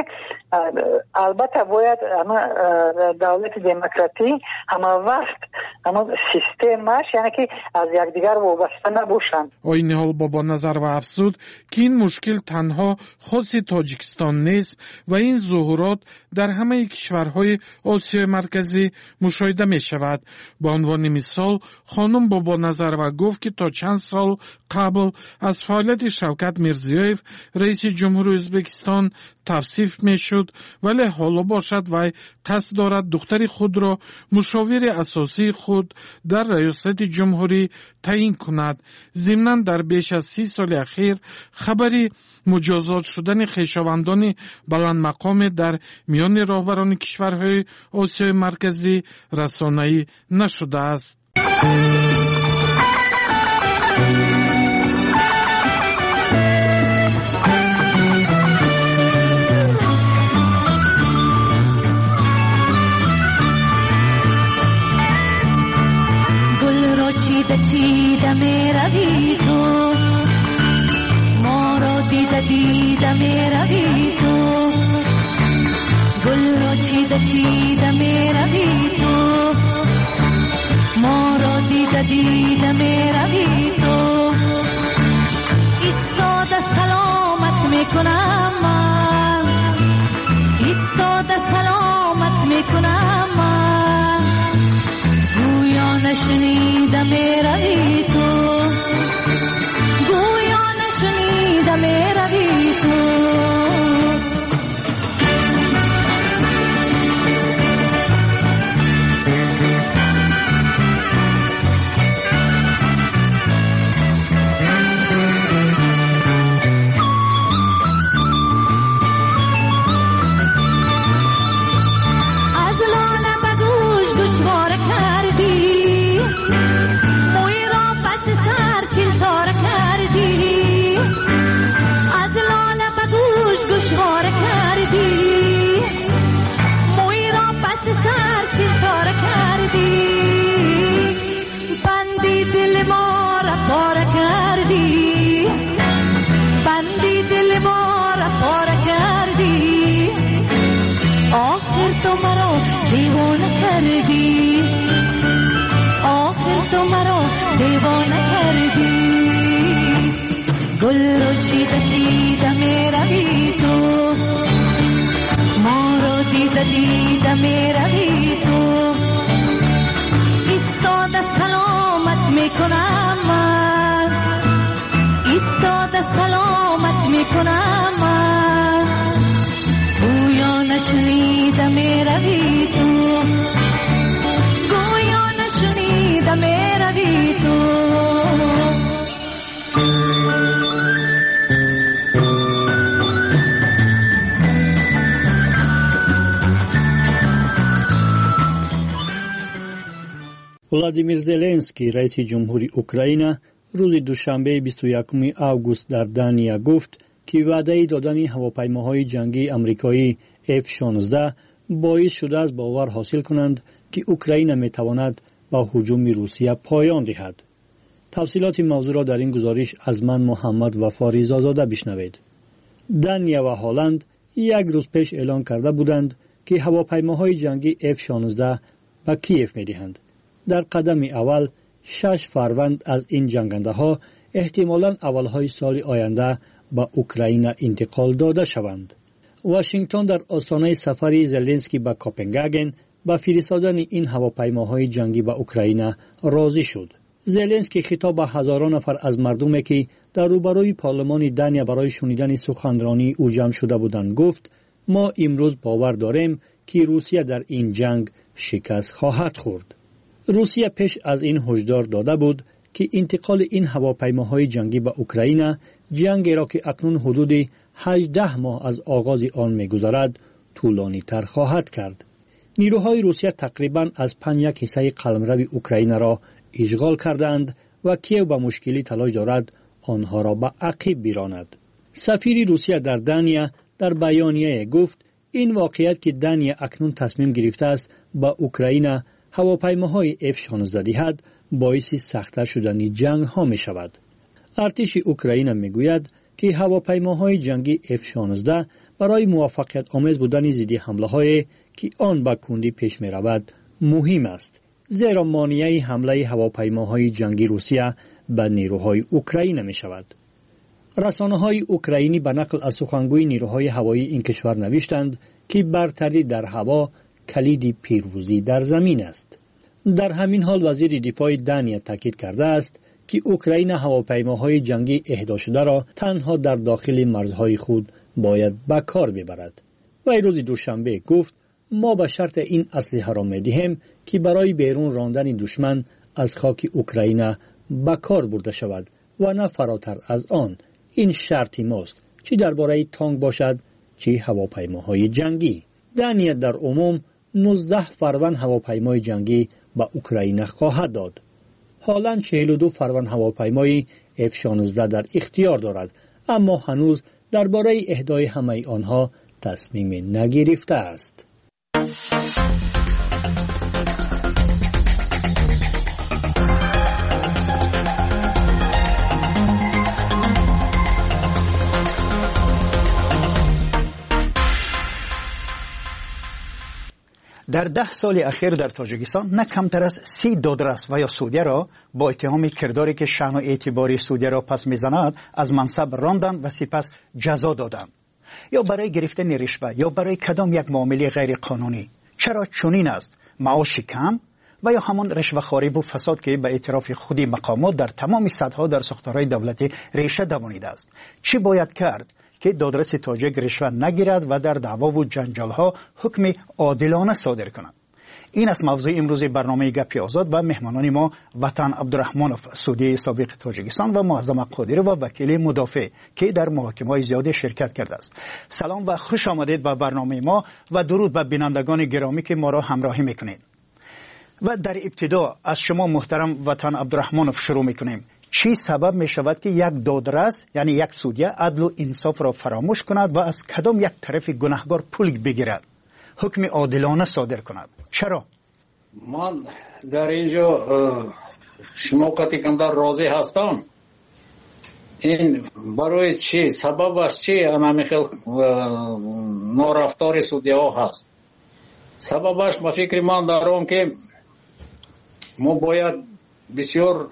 S23: البته باید اما دولت دموکراتی همه وقت اما سیستمش یعنی که از یکدیگر وابسته نباشند.
S18: آیین حال بابا نظر و افزود که این مشکل تنها خاص تاجیکستان نیست و این ظهورات در همه کشورهای آسیای مرکزی مشاهده می شود. به عنوان مثال خانم بابا نظر و گفت که تا چند سال قبل از فعالیت شوکت میرزیویف رئیس جمهور ازبکستان توصیف می شد، ولی حالا باشد و قصد دارد دختر خود را مشاور اساسی خود در ریاست جمهوری تعیین کند. ضمناً در بیش از سی سال اخیر خبری مجازات شدن خویشاوندان بلند مقام در میان راهبران کشورهای آسیای مرکزی رسانه‌ای نشده است.
S17: چیده می روی تو، ما را دیده دیده می روی تو، گل را چیده چیده می روی تو، ما را دیده دیده می روی تو. میکنم من، ایستاده سلامت میکنم من. گویا نشنیده میروی تو، گویا نشنیده میروی تو. گل چیده چیده میروی تو، ما رو دیده دیده میروی تو. ایستاده سلامت میکنم من، ایستاده سلامت میکنم من. گویا نشنیده میروی تو، گویا نشنیده میروی تو.
S22: ولادیمیر زلنسکی رئیس جمهوری اوکراین روز دوشنبه بیست و یکم آگوست در دانیا گفت که وعده دادن هواپیماهای جنگی آمریکایی اف شانزده باعث شده است باور حاصل کنند که اوکراین میتواند با هجوم روسیه پایان دهد. تفصیلات موضوع را در این گزارش از من محمد وفا رضازاده بشنوید. دانیا و هلند یک روز پیش اعلام کرده بودند که هواپیماهای جنگی اف شانزده به کیف میدهند. در قدم اول شش فروند از این جنگنده ها احتمالاً اولهای سال آینده به اوکراین انتقال داده شوند. واشنگتن در آستانه سفر زلنسکی به کوپنهاگن با فرستادن این هواپیماهای جنگی به اوکراین راضی شد. زلنسکی خطاب به هزاران نفر از مردمی که در روبروی پارلمان دانیا برای شنیدن سخنرانی او جمع شده بودند گفت: ما امروز باور داریم که روسیه در این جنگ شکست خواهد خورد. روسیه پیش از این هشدار داده بود که انتقال این هواپیماهای جنگی به اوکراین جنگی را که اکنون حدود هجده ماه از آغاز آن می‌گذرد طولانی تر خواهد کرد. نیروهای روسیه تقریباً از پنج یک حصه قلمرو اوکراین را اشغال کردند و کیو به مشکلی تلاش دارد آنها را به عقب براند. سفیر روسیه در دانیا در بیانیه گفت این واقعیت که دانیا اکنون تصمیم گرفته است با اوکراین هواپیماهای اف شانزده دهد باعث سخت‌تر شدن جنگ ها می شود. ارتش اوکراین می گوید که هواپیماهای جنگی اف شانزده برای موفقیت آمیز بودن ضد حمله های که آن به کندی پیش می رود مهم است، زیرا مانع حمله هواپیماهای جنگی روسیه به نیروهای اوکراین می شود. رسانه های اوکراینی به نقل از سخنگوی نیروهای هوایی این کشور نوشتند که برتری در هوا کلید پیروزی در زمین است. در همین حال وزیر دفاع دانیا تاکید کرده است که اوکراین هواپیماهای جنگی اهدا شده را تنها در داخل مرزهای خود باید به کار ببرد. و روز دوشنبه گفت ما به شرط این اسلحه را می‌دهیم که برای بیرون راندن دشمن از خاک اوکراین به کار برده شود و نه فراتر از آن. این شرط ماست، چه درباره تانک باشد چه هواپیماهای جنگی. دانیا در عموم نوزده فروند هواپیمای جنگی به اوکراین خواهد داد. حالا چهل و دو فروند هواپیمای اف شانزده در اختیار دارد، اما هنوز درباره اهدای همه آنها تصمیم نگرفته است.
S15: در ده سال اخیر در تاجیکستان نه کمتر از سی دادرس و یا سودیه را با اتهام کرداری که شأن و اعتباری سودیه را پس میزند از منصب راندند و سپس جزا دادند، یا برای گرفتن رشوه یا برای کدام یک معامله غیر قانونی. چرا چنین است؟ معاش کم و یا همان رشوه‌خواری و فساد که به اعتراف خودی مقامات در تمام سطح‌ها در ساختارهای دولتی ریشه دوانیده است. چی باید کرد که دادرس تاجیک رشوه نگیرد و در دعوا و جنجال‌ها حکم عادلانه صادر کند؟ این است موضوع امروز برنامه گپ آزاد و مهمانان ما وطن عبدالرحمانوف، سودی سابق تاجیکستان و معظم قادری و وکیل مدافع که در محاکمه‌های زیاد شرکت کرده است. سلام و خوش آمدید به برنامه ما و درود به بینندگان گرامی که ما را همراهی میکنید. و در ابتدا از شما محترم وطن عبدالرحمانوف شروع میکنیم. چی سبب می شود که یک دادرس یعنی یک سودیه عدل و انصاف را فراموش کند و از کدام یک طرف گناهکار پول بگیرد، حکم عادلانه صادر کند؟ چرا؟
S3: من در اینجا شما وقتی که در راضی هستم، این برای چی سببش چی همین خیلی نارفتار سودیه ها هست؟ سببش به فکر من دارم که ما باید بسیار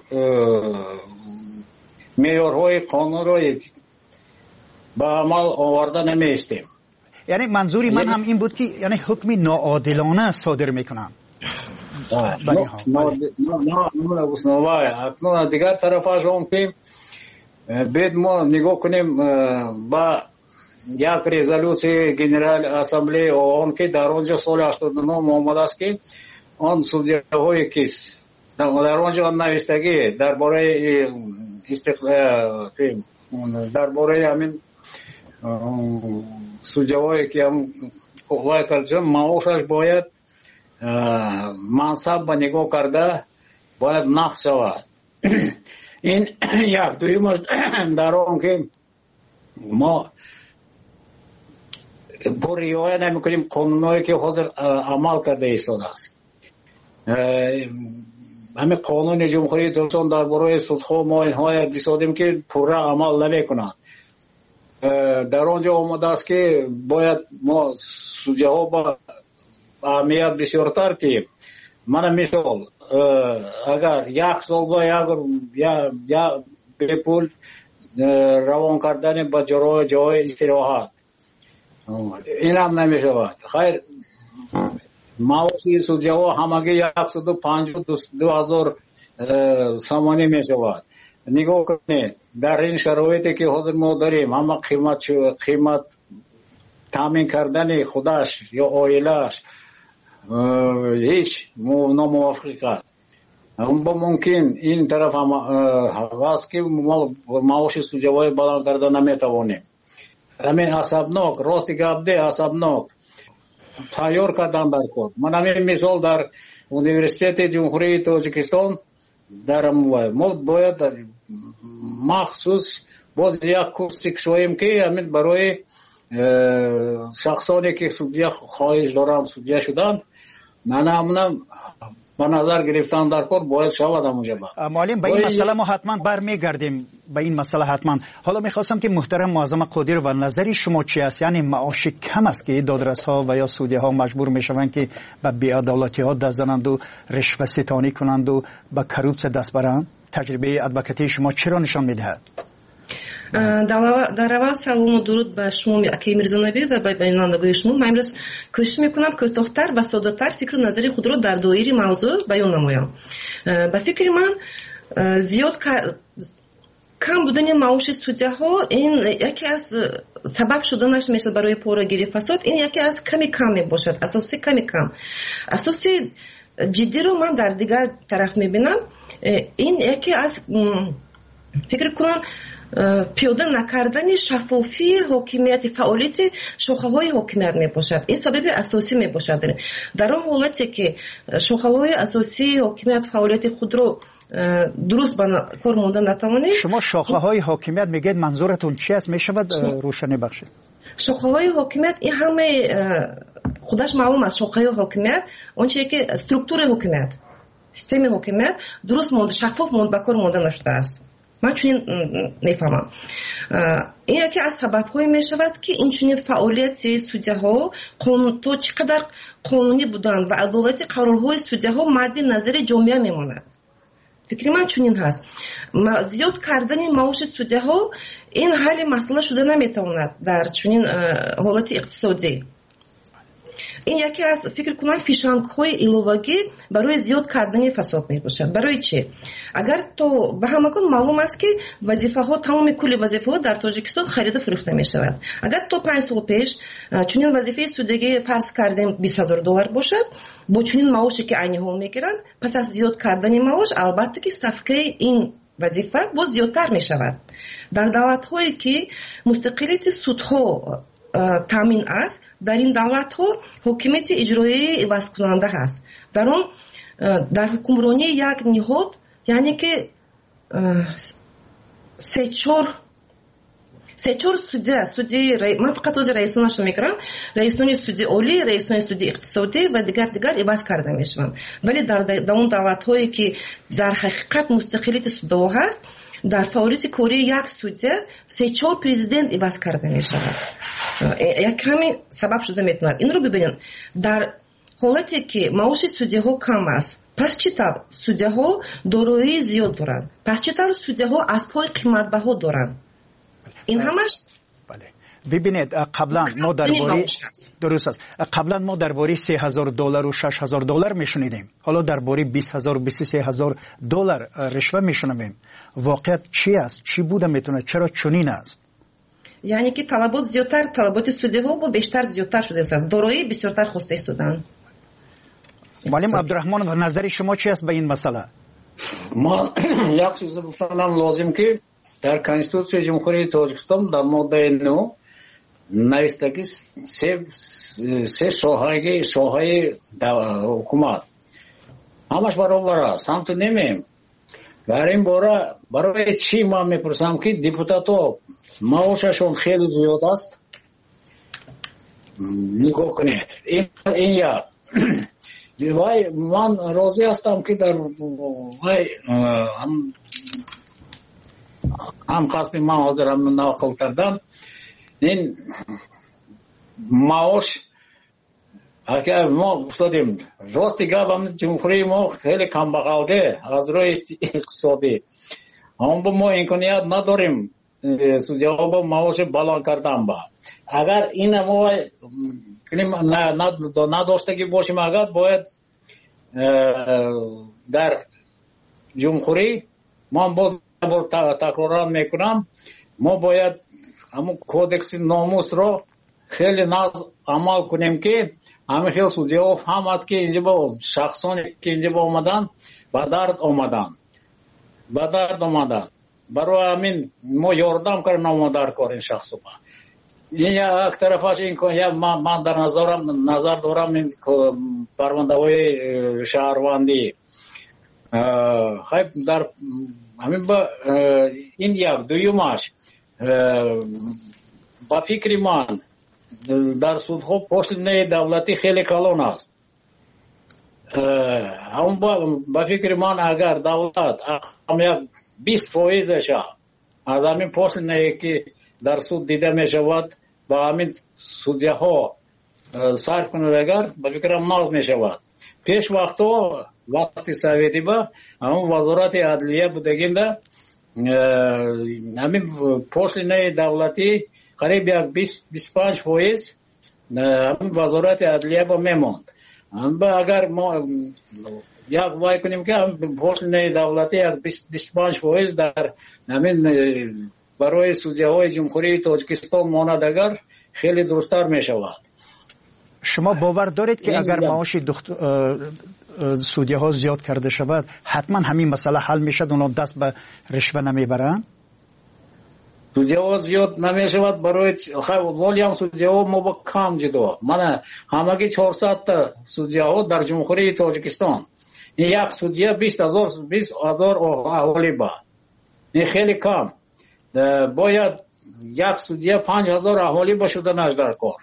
S3: معیارهای قانون را به عمل آورده نمیستیم.
S15: یعنی منظوری من هم این بود که یعنی حکم ناعادلانه صادر میکنم.
S3: نه نه دیگر طرفش هم که باید ما نگاه کنیم با یک رزولوسی جنرال اسامبلی آن که در آنجا سال هشتاد و نه آمده است که آن سودیه های کیس در آنجا نوشتگی درباره استقلال درباره همین سودیه هایی که هم قوای کردن معاشش باید منصب به نگاه کرده باید نقص شود. این یک دویمش در آن که ما با رعایت نمیکنیم قانونایی که حاضر عمل کرده ایستاده است. همین قانون جمهوری تاجیکستان درباره سودها ما اینها دیدیم که پورا عمل نمیکنند. در آنجا آمده است که باید ما سودیه ها با اهمیت بسیارتر تیم. من مثال اگر یک سال با یا به پول روان کردن به جای جای استراحت این هم نمی شود. خیر معاشی سودیه ها همگی یکصد و پنجاه و دو هزار سامانی می شود. نگاه کنید در این شرایطی که حاضر ما داریم همه قیمت قیمت تامین کردن خودش یا عائله‌اش هیچ ناموافق است. هم با ممکن این طرف هم هست که ما معاش سودیه های بلند کرده نمیتوانیم. همین عصبناک راستی گفته عصبناک تیار کردن در کار. من همین مثال در اونیورسیت جمهوری تاجیکستان در ما باید مخصوص باز یک کورس کشویم که همین برای شخصانی که سودیه خواهش دارن سودیه شدن من همونم به نظر گرفتن در کار باید شود همونجا.
S15: معلم به این مسئله ما حتما برمیگردیم به این مسئله حتما. حالا میخواستم که محترم معظم قادری و نظری شما چی است؟ یعنی معاش کم است که دادرس ها و یا سودیه ها مجبور میشوند که به بی‌عدالتی ها دست زنند و رشوه ستانی کنند و به کروپس دست برند؟ تجربه ادوکاتی شما چرا نشان میدهد؟
S4: در اول سلام و درود به شما اکی میرزانوی و به بینندگان شما. من امروز کوشش میکنم که کوتاه‌تر و ساده‌تر فکر و نظری خود را در دایره موضوع بیان نمایم. به فکر من زیاد کم بودن معاش سودیه ها این یکی از سبب شدنش میشه برای پورگیری فساد. این یکی از کمی کم میباشد، اساسی کمی کم. اساسی جدی رو من در دیگر طرف میبینم. این یکی از فکر کنم پیاده نکردن شفافی حاکمیت فعالیت شاخه‌های حاکمیت میباشد. این سبب اساسی میباشد. در اون حالتی که شاخه‌های اساسی حاکمیت فعالیت خود رو درست به کار ماندن نتوانید.
S15: شما شاخه‌های حاکمیت میگید منظورتون چی است؟ میشود روشنی بخشید؟
S4: شاخه‌های حاکمیت این همه خودش معلوم است. شاخه‌های حاکمیت اون چیزی که استرکتور حاکمیت، سیستم حاکمیت درست ماند، شفاف ماند، به کار مانده نشده است. من چنین میفهمم. این یکی از سبب‌های میشود که این چنین فعالیت سودی‌ها تو چقدر قانونی بودن و عدالت قرارهای سودی‌ها مد نظر جامعه میماند. فکر من چنین هست. زیاد کردن معاش سودی‌ها این حل مسئله شده نمیتواند در چنین حالت اقتصادی. این یکی از فکر کنم فیشنگ‌های ایلوواگی برای زیاد کردن فساد میباشد. برای چی؟ اگر تو به همگان معلوم است که وظیفه ها تمام کل وظیفه ها در تاجیکستان خرید و فروخته میشود. اگر تو پنج سال پیش چنین وظیفه سودگی فرض کردیم بیست هزار دلار باشد، با چنین معاشی که عینی ها میگیرند، پس از زیاد کردن معاش البته که صفقه این وظیفه باز زیادتر میشود. در دولت هایی که مستقلیت سودها تامین است، در این دولت ها حکومت اجرایی عوض کننده هست. در اون در حکمرانی یک نهاد، یعنی که سه چهار سه چهار سودی سودی من فقط از رئیسانش میگم، رئیسان سودی عالی، رئیسان سودی اقتصادی و دیگر دیگر عوض کرده میشوند. ولی در در اون دولت هایی که در حقیقت مستقلیت سودها هست، در فعالیت کاری یک سودی سه چهار پرزیدنت عوض کرده میشود. یک همین سبب شده میتواند. این رو ببینید، در حالتی که معاش سودی ها کم است، پس چطور سودی ها دارایی زیاد دارند؟ پس چطور سودی ها از پای قیمت بها دارند؟ این همش
S15: بله. ببینید قبلا ما درباره درست است، قبلا ما درباره سه هزار دلار و شش هزار دلار میشنیدیم، حالا درباره بیست هزار و بیست و سه هزار دلار رشوه میشنویم. واقعیت چی است؟ چی بوده میتونه؟ چرا چنین است؟
S4: یعنی که طلبات زیادتر، طلبات سودی ها با بیشتر زیادتر شده است، دارایی بسیارتر خواسته استودن.
S15: معلم عبدالرحمن و نظر شما چی است به این مسئله؟
S3: ما یک چیز بفرمایم لازم که در کنستیتوسیون جمهوری تاجیکستان در ماده نو نوشته که سه سه شاخه شاخه حکومت همش برابر است. هم تو نمیم. در این باره برای چی ما میپرسم که دیپوتاتو معاششون خیلی زیاد است. نگاه کنید. این این یا وای من راضی هستم که در وای هم هم قسمی من حاضرم نقل کردم. این معاش اگر ما افتادیم راستی گفتم جمهوری ما خیلی کم بغلده از روی اقتصادی، هم با ما امکانیت نداریم سودی‌ها با معاش بلند کردن. با اگر این ما نداشته باشیم، اگر باید در جمهوری ما باز تکرار میکنم، ما باید همون کودکس ناموس رو خیلی ناز عمل کنیم که همه خیلی سودی‌ها فهمد که اینجا با شخصانی که اینجا با آمدن با درد آمدن با درد آمدن برای همین ما یاردم کردیم نامادر کار این شخص رو. این یک طرفش این که من, من در نظرم نظر دارم این پرونده های شهروندی خیلی در همین با این یک دویمش با فکر من در سودها پشت دولتی خیلی کلان است. هم با, با فکر من اگر دولت هم بیست فایزش از همین پشت که در سود دیده می شود با همین سودیه ها صرف کنندگان با فکرم ناز می شود. پیش وقتا وقتی سویدی با همون وزارت عدلیه بودگیم ده همین پشت دولتی قریب یک بیست بیست و پنج فایز همین وزارت عدلیه با میماند. اگر ما یک وای کنیم که پشت دولتی یک بیست و پنج فایز در همین برای سودیه های جمهوری تاجیکستان ماند اگر خیلی درستر می شود.
S15: شما باور دارید که اگر معاش سودیه ها زیاد کرده شود حتما همین مسئله حل می شد، اونا دست به رشوه نمی برن؟
S3: سودیه ها زیاد نمی شود برای ولی هم سودیه ها ما با کم جدا من همگی چهارصد تا سودیه ها در جمهوری تاجیکستان، این یک سودیه بیست هزار بیست هزار اهالی با، این خیلی کم. باید یک سودیه پنج هزار اهالی با شده نش در کار.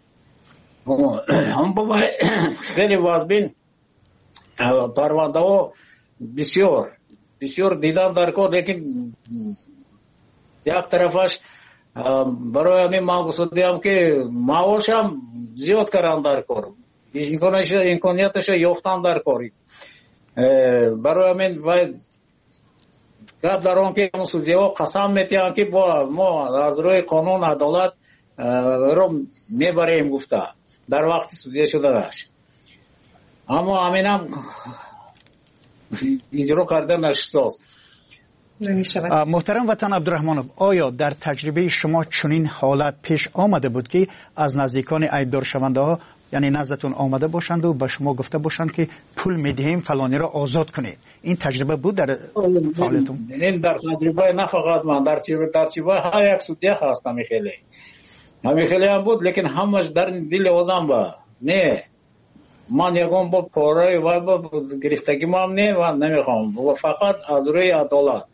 S3: هم با خیلی وزبین پرونده ها بسیار بسیار دیدن در کار، لیکن یک طرفش برای همین من گفتم که معاش هم زیاد کردن در کار، امکانیتش یافتن در کاری. برای همین باید گپ در آن که سودیا قسم میتیان که با ما از روی قانون عدالت رو میبریم گفته در وقتی سودیا شده داشت، اما همین هم اجرا کردنش ساز
S15: نمی‌شود. محترم وطن عبدالرحمنов، آیا در تجربه شما چنین حالت پیش آمده بود که از نزدیکان عیبدار شونده ها یعنی نزدتون آمده باشند و به شما گفته باشند که پول میدهیم فلانی را آزاد کنید؟ این تجربه بود در فعالیتون؟
S3: این در تجربه نه فقط من، در تجربه ها یک سودیا هست همی خیلی همی خیلی هم بود، لیکن همش در دل آدم با نه من یکم با پاره و با گرفتگی ما هم نه و نمیخوام و فقط از روی عدالت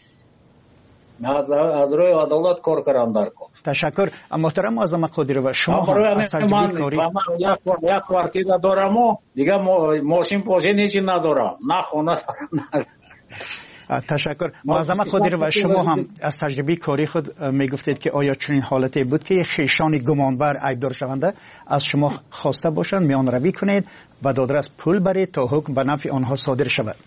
S3: از, از روی عدالت کار کردن در کار.
S15: تشکر. محترم معظم قادری و شما هم از تجربه کاری
S3: یک کارکیده دارم و دیگه ماشین پاشه نیچی ندارم، نه خونه دارم.
S15: تشکر. معظم قادری و شما هم از تجربه کاری خود میگفتید که آیا چنین حالتی بود که خیشان گمانبر عیبدار شونده از شما خواسته باشند میان روی کنید و دادرس پول برید تا حکم به نفع آنها صادر شود؟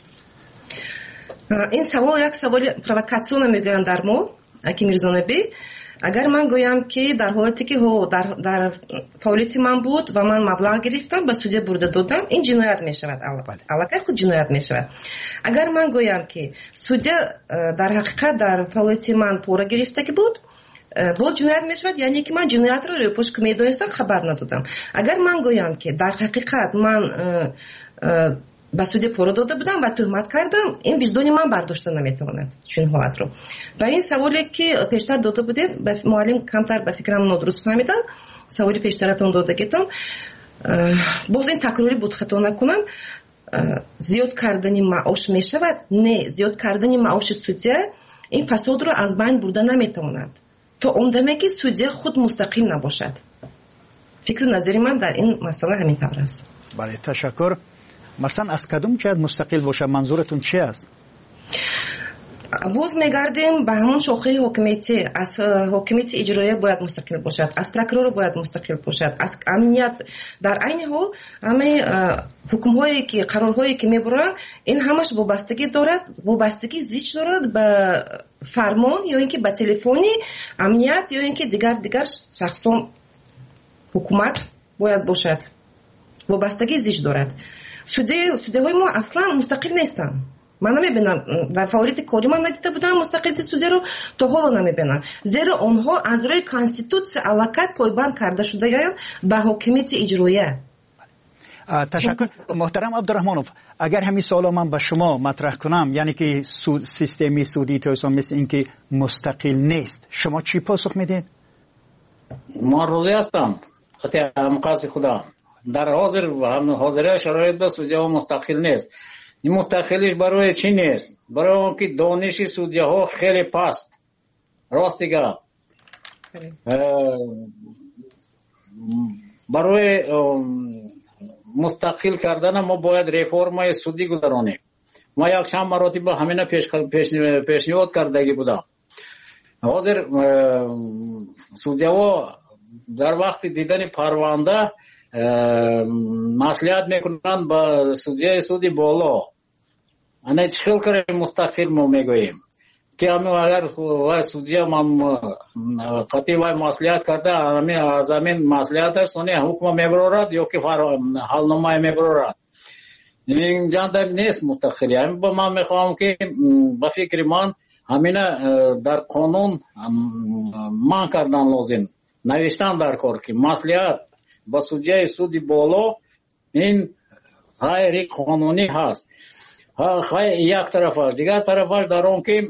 S4: این سوال یک سوال پرووکاسیون میگویند در ما اکی میرزانبی. اگر من گویم که در حالتی که در در فعالیت من بود و من مبلغ گرفتم به سودیا برده دادم، این جنایت می شود. علاقه خود جنایت می شود. اگر من گویم که سودیا در حقیقت در فعالیت من پوره گرفته که بود، بود جنایت می شود، یعنی که من جنایت رو روی پشت میدونستم خبر ندادم. اگر من گویم که در حقیقت من با سودیا پوره داده بودم و تهمت کردم، این وجدان من برداشته نمیتواند چون حالت رو. و این سوالی که پیشتر داده بودید به معلم کمتر به فکرم نادرست فهمیدن، سوالی پیشترتون دادگیتون باز این تکراری بود خطا نکنم. زیاد کردن معاش میشود؟ نه، زیاد کردن معاش سودیا این فساد رو از بین برده نمیتواند تا اون که سودیا خود مستقیم نباشد. فکر و نظری من در این مسئله همین طور است.
S15: بله تشکر. مثلا از کدوم جهت مستقل باشه منظورتون چی است؟
S4: باز میگردیم به همون شاخه حکومتی، از حکومت اجرایی باید مستقل باشد، از پروکرور باید مستقل باشد، از امنیت. در عین حال همه حکم هایی که قرار هایی که میبرن این همش وابستگی دارد، وابستگی زیچ دارد به فرمان یا اینکه به تلفنی امنیت یا اینکه دیگر دیگر شخصان حکومت باید باشد، وابستگی زیچ دارد. سوده سوده های ما اصلا مستقل نیستن. من نمیبینم در فعالیت کاری من ندیده بودم مستقلیت سوده رو، تا حالا نمیبینم، زیرا آنها از روی کانستیتوسیون علاقت پایبند کرده شده به حکومت اجرایی.
S15: تشکر. محترم عبدالرحمنов، اگر همین سوالا من به شما مطرح کنم، یعنی که سود سیستمی سودی توسان مثل این که مستقل نیست، شما چی پاسخ میدین؟
S3: ما روزی هستم خطی مقاصد خدا در حاضر و هم حاضره شرایط به سودیا مستقل نیست. این مستقلیش برای چی نیست؟ برای اون که دانش سودیا ها خیلی پست. راست دیگه برای مستقل کردن ما باید رفرمای سودی گذرانیم. ما یک چند مراتب همینه پیش پیشنهاد کردگی بودم. حاضر سودیا ها در وقت دیدن پرونده مسئولیت میکنند با سودیا سودی بالا. انا چخیل کریم مستقل ما میگوییم که همین اگر سودیا من قطعی وای مسئولیت کرده همین از همین مسئولیتش سونی حکم میبرورد یا که حل نمای میبرورد. این جان نیست مستقلی. همین با من میخوام که با فکر من همین در قانون من کردن لازم، نوشتن در کار که مسئولیت با سودیا سودی بالا این غیر قانونی هست. خواهی یک طرفش، دیگر طرفش در اون که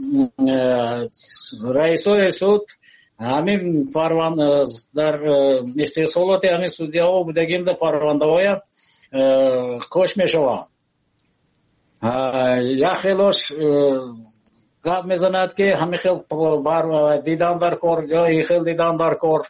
S3: رئیسای سود همین پرونده در استحصالات همین سودیا ها بودگیم در پرونده های کش می شود. یک خیلیش گپ میزند که همین خیل بر دیدن در کار جایی خیل دیدن در کار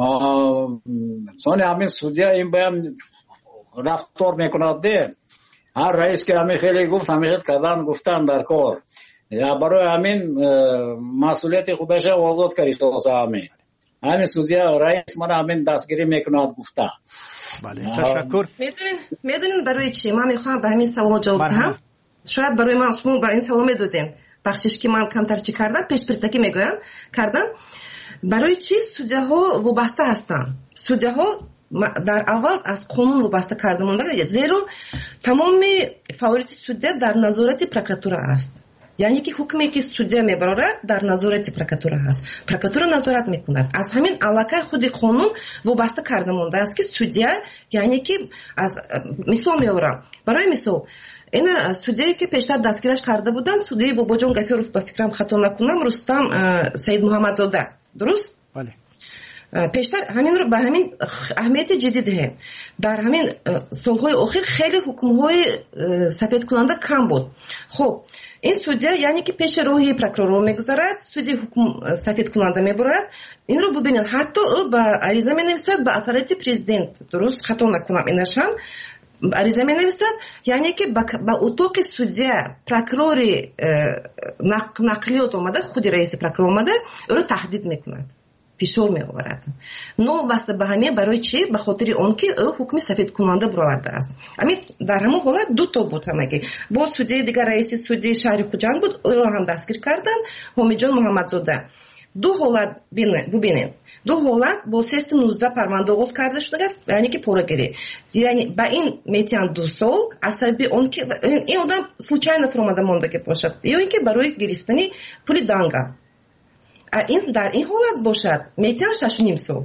S3: سانی همین سودیا این بایم رفتار میکند ده هر رئیس که همین خیلی گفت همین کردن گفتن در کار یا برای همین مسئولیت خودش آزاد کردی سازه همین همین سودیا رئیس من همین دستگیری میکند گفته.
S15: بله تشکر.
S4: میدونین میدونین برای چی من میخوام به همین سوال جواب بدم. شاید برای من شما با این سوال میدادین بخشش که من کمتر چی کردم پیش پرتکی میگویم کردم. برای چی سودیاها وابسته هستن؟ سودیاها در اول از قانون وابسته کرده مونده زیرا تمام فعالیت سودیا در نظارت پروکراتور است. یعنی که حکمی که سودیا میبرد در نظارت پروکراتور است. پروکراتور نظارت میکند. از همین علاقه خود قانون وابسته کرده مونده است که سودیا یعنی که از مثال میبرم برای مثال این سودیایی که پیشتر دستگیرش کرده بودن سودیای باباجان گفیروف با فکرم خطا نکنم رستم سید محمدزاده درست؟
S15: بله.
S4: پیشتر همین رو به همین اهمیت جدی دهیم. در همین سالهای اخیر خیلی حکمهای سفید کننده کم بود. خب این سودیا یعنی که پیش روی پروکرور میگذارد سودی حکم سفید کننده میبرد. این رو ببینید حتی او با عریضه مینویسد به اطاعت پرزیدنت درست خطا نکنم اینش هم عریضه مینویسد یعنی که با اتاق سودیا پروکرور نقلیات اومده خود رئیس پروکرور اومده او رو تهدید میکند فشار میآورد. نو واسه بهانه برای چی؟ به خاطر اون که او حکم سفید کننده برآورده است. همین در همون حالت دو تا بود همگی. با سودی دیگر رئیس سودی شهر خوجند بود او رو هم دستگیر کردن حمیدجان محمدزاده. دو حالت ببینید دو حالت با سیست نوزده پرونده آغاز کرده شده یعنی که پورگیری یعنی با این میتیان دو سال عصبی اون که این آدم случайно فرامده مونده که باشد یا اینکه برای گرفتن پول دانگا این در این حالت باشد میتیان شش و نیم سال.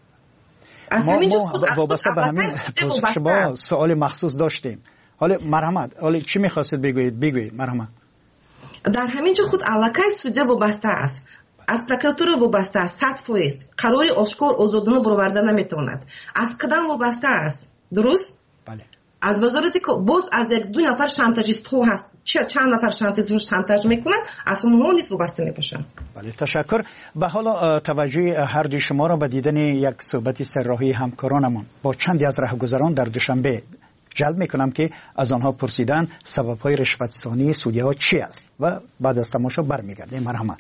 S15: از همینجا خود وابسته به همین شما سوال مخصوص داشتیم. حالا مرحمت حالا چی میخواستید بگویید بگویید مرحمت.
S4: در همینجا خود علاقه سودیا وابسته است. از پروکراتور وابسته است. صد فیصد قراری آشکار آزادانه برآورده نمیتواند. از کدام وابسته است؟ درست؟
S15: بله.
S4: از وزارتی که باز از یک دو نفر شانتاژیست ها هست چه چند نفر شانتاژ شانتاژ میکنند از اونها نیست وابسته میباشند.
S15: بله تشکر. به حالا توجه هر دو شما را به دیدن یک صحبت سرراهی همکارانمون با چندی از راهگذران در دوشنبه جلب میکنم که از آنها پرسیدن سبب‌های رشوت‌ستانی سودی‌ها چی است و بعد از تماشا برمیگردیم. مرحمت.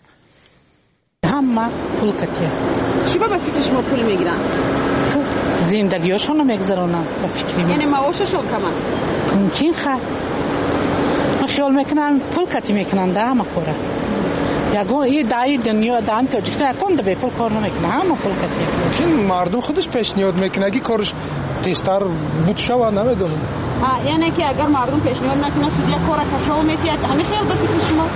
S7: همه پول کتیه.
S14: چی با فکر شما پول میگیرن؟
S7: زندگیشون رو میگذرونن با فکری
S14: یعنی معاششون کم است؟
S7: ممکن خواهد من خیال میکنن پول کتی میکنن ده همه کوره یکون این دایی دنیا دهان تاجیکتا یکون ده به پول کار نمیکنه همه پول کتی
S12: ممکن مردم خودش پیشنهاد میکنه اگه کارش تیزتر بود شود نمیدونم
S14: یعنی که اگر مردم پیشنهاد نکنه سودیا کار کشاو میتید همین خیال به فکر شما؟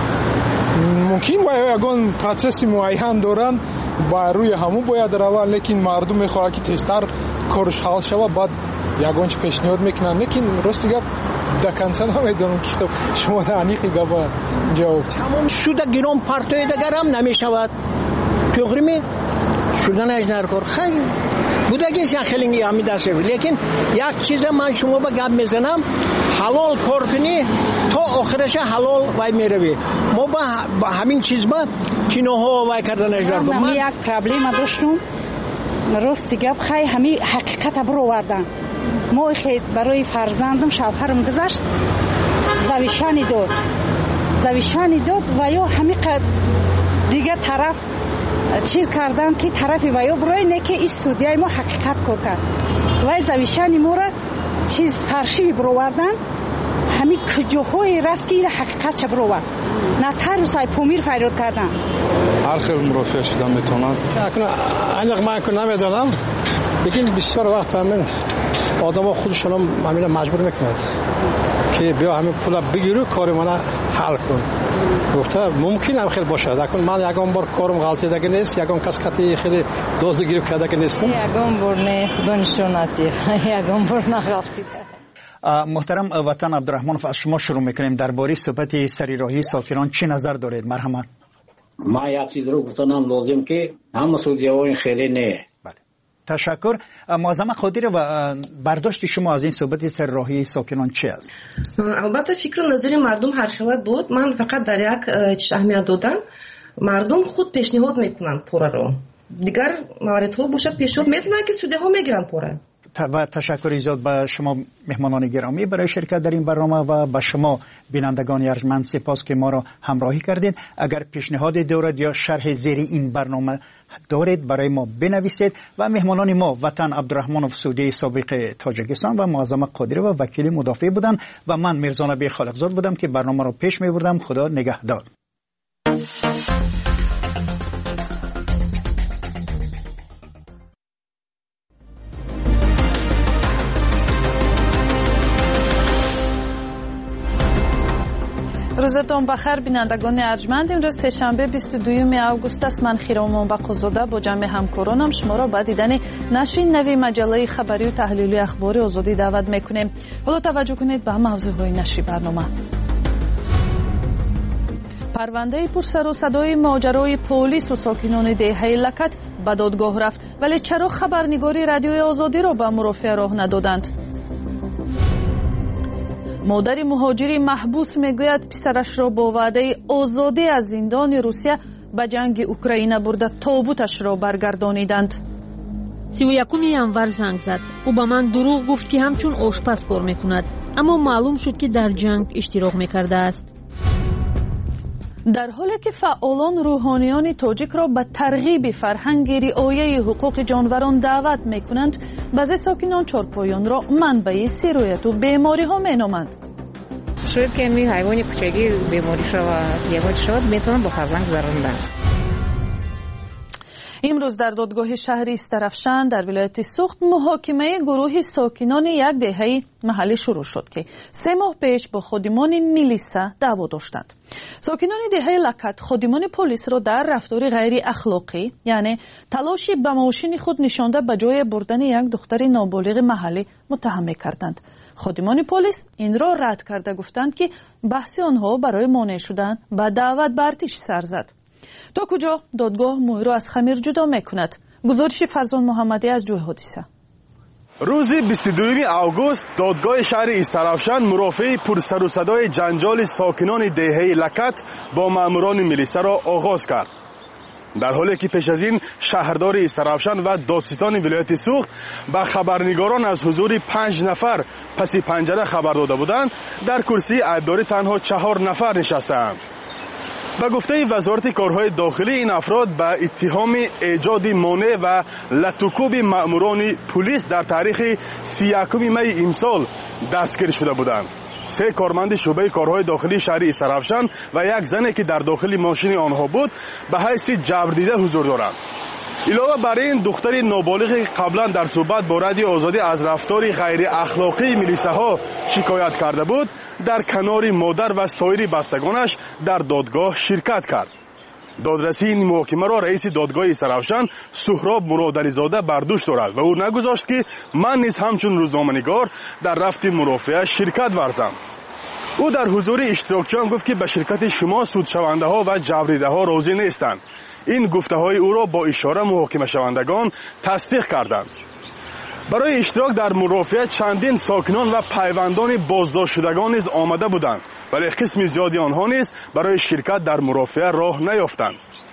S12: ممکن باید یکون پروسس معین دارن با روی همو باید روان لیکن مردم میخواه که تیزتر کارش حال شود بعد یکون چه پیشنهاد میکنن لیکن راست گپ دکنسه نمیدونم که شما دانیقی گپ جواب
S8: تمام شده گیرم پرتوی دگر هم نمیشود توغری می شدن اجنر کار خیلی بوده که خیلی همی دسته بود لیکن یک چیز من شما با گپ میزنم حلال کار کنی تا آخرش حلال وای میروی ما با همین چیز با کینوها وای کردن اجرا
S9: کنم من یک پرابلم داشتم راست گپ خیلی همین حقیقت برو وردن ما خیلی برای فرزندم شوهرم گذاشت زویشانی داد زویشانی داد و یا همین دیگه طرف چیز کردن که طرف و یا برای نه که این سودیای ما حقیقت کار کرد و زویشانی ما را چیز فرشی برو وردن همین کجاهای رفت که این حقیقت چه برو ورد نه تر سای پومیر فیرود کردن
S12: هر خیلی مرافع شدن میتونن
S8: انق من که نمیدانم لیکن بسیار وقت همین آدم ها خودشون هم همین مجبور میکنند که بیا همین پول بگیرو کاری من حل کن گفته ممکن هم خیلی باشه لیکن من یکم بار کارم غلطی دیگه نیست یکم کس کتی خیلی دوست گیرو کرده که نیستم
S9: یکم بار نه خدا نشوناتی یکم بار نغلطی
S15: محترم وطن عبدالرحمن از شما شروع میکنیم درباره صحبت سریراهی ساکنان چی نظر دارید مرحمت؟
S3: ما یک چیز رو گفتنم لازم که همه سودیاوین خیلی نه.
S15: بله تشکر. معظم خاطر و برداشت شما از این صحبت سریراهی ساکنان چی است؟
S4: البته فکر و نظر مردم هر خیلی بود من فقط در یک چیز اهمیت دادم مردم خود پیشنهاد میکنن پوره رو دیگر موارد ها باشد پیشنهاد میتونن که سودی ها میگیرن پوره
S15: و تشکر زیاد به شما مهمانان گرامی برای شرکت در این برنامه و به شما بینندگان ارجمند سپاس که ما را همراهی کردید. اگر پیشنهاد دارید یا شرح زیر این برنامه دارید برای ما بنویسید. و مهمانان ما وطن عبدالرحمن افسودی سابق تاجیکستان و معظم قادری و وکیل مدافع بودند و من میرزا نبی خالقزاد بودم که برنامه را پیش می بردم. خدا نگهدار.
S1: روزتون بخیر بینندگان ارجمند. امروز سه‌شنبه بیست و دوم آگوست است. من خیرام بقوزاده با جمع همکارانم شما را به دیدن نشر نوی مجله خبری و تحلیلی اخبار آزادی دعوت میکنیم. حالا توجه کنید به موضوعهای نشر برنامه. پرونده پرسر و صدای ماجرای پلیس و ساکنان دهه لکت به دادگاه رفت، ولی چرا خبرنگاری رادیوی آزادی را به مرافعه راه ندادند؟ مادر مهاجری محبوس میگوید پسرش را با وعده آزادی از زندان روسیه به جنگ اوکراین برده تابوتش را برگردانیدند.
S2: سی و یکم январ زنگ زد. او به من دروغ گفت که همچون آشپز کار میکند، اما معلوم شد که در جنگ اشتراک میکرده است.
S1: در حالی که فعالان روحانیان تاجیک را به ترغیب فرهنگ رعایت حقوق جانوران دعوت میکنند، بعضی ساکنان چارپایان را منبع سرایت و بیماری ها مینامند.
S10: شاید که این حیوان کوچکی بیماری شود یا شود میتونن با فرزند گذراندن.
S1: امروز در دادگاه شهری استرافشان در ولایت سوخت محاکمه گروه ساکنان یک دهه محلی شروع شد که سه ماه پیش با خادمان میلیسا دعوا داشتند. ساکنان دهه لکت خادمان پلیس را در رفتار غیر اخلاقی، یعنی تلاشی به ماشین خود نشانده به جای بردن یک دختر نابالغ محلی متهم کردند. خادمان پلیس این را رد کرده گفتند که بحث آنها برای مانع شدن به دعوت به ارتش سر زد. تا کجا دادگاه موی را از خمیر جدا میکند؟ گزارش فرزان محمدی از جوی حادثه.
S11: روز بیست و دوم آگوست دادگاه شهر استرافشان مرافعه پرسر و صدای جنجال ساکنان دهه لکت با ماموران میلیسا را آغاز کرد. در حالی که پیش از این شهردار استرافشان و دادستان ولایت سوخت به خبرنگاران از حضور پنج نفر پس پنجره خبر داده بودند، در کرسی عیبداری تنها چهار نفر نشستند. به گفته وزارت کارهای داخلی این افراد به اتهام ایجاد مانع و لطوکوب مأموران پلیس در تاریخ سی و یکم می امسال دستگیر شده بودند. سه کارمند شعبه کارهای داخلی شهر استرافشان و یک زنی که در داخل ماشین آنها بود به حیث جبردیده حضور دارند. علاوه بر این دختر نابالغ قبلا در صحبت با رادیو آزادی از رفتار غیر اخلاقی میلیساها شکایت کرده بود، در کنار مادر و سایر بستگانش در دادگاه شرکت کرد. دادرسی این محاکمه را رئیس دادگاه استرافشان سهراب مرادعلیزاده بر دوش دارد و او نگذاشت که من نیز همچون روزنامه‌نگار در رفت مرافعه شرکت ورزم. او در حضور اشتراکچیان گفت که به شرکت شما سودشونده ها و جبریده ها راضی نیستند. این گفته های او را با اشاره محاکمه شوندگان تصدیق کردند. برای اشتراک در مرافعه چندین ساکنان و پیوندان بازداشت شدگان نیز آمده بودند، ولی قسم زیادی آنها نیز برای شرکت در مرافعه راه نیافتند.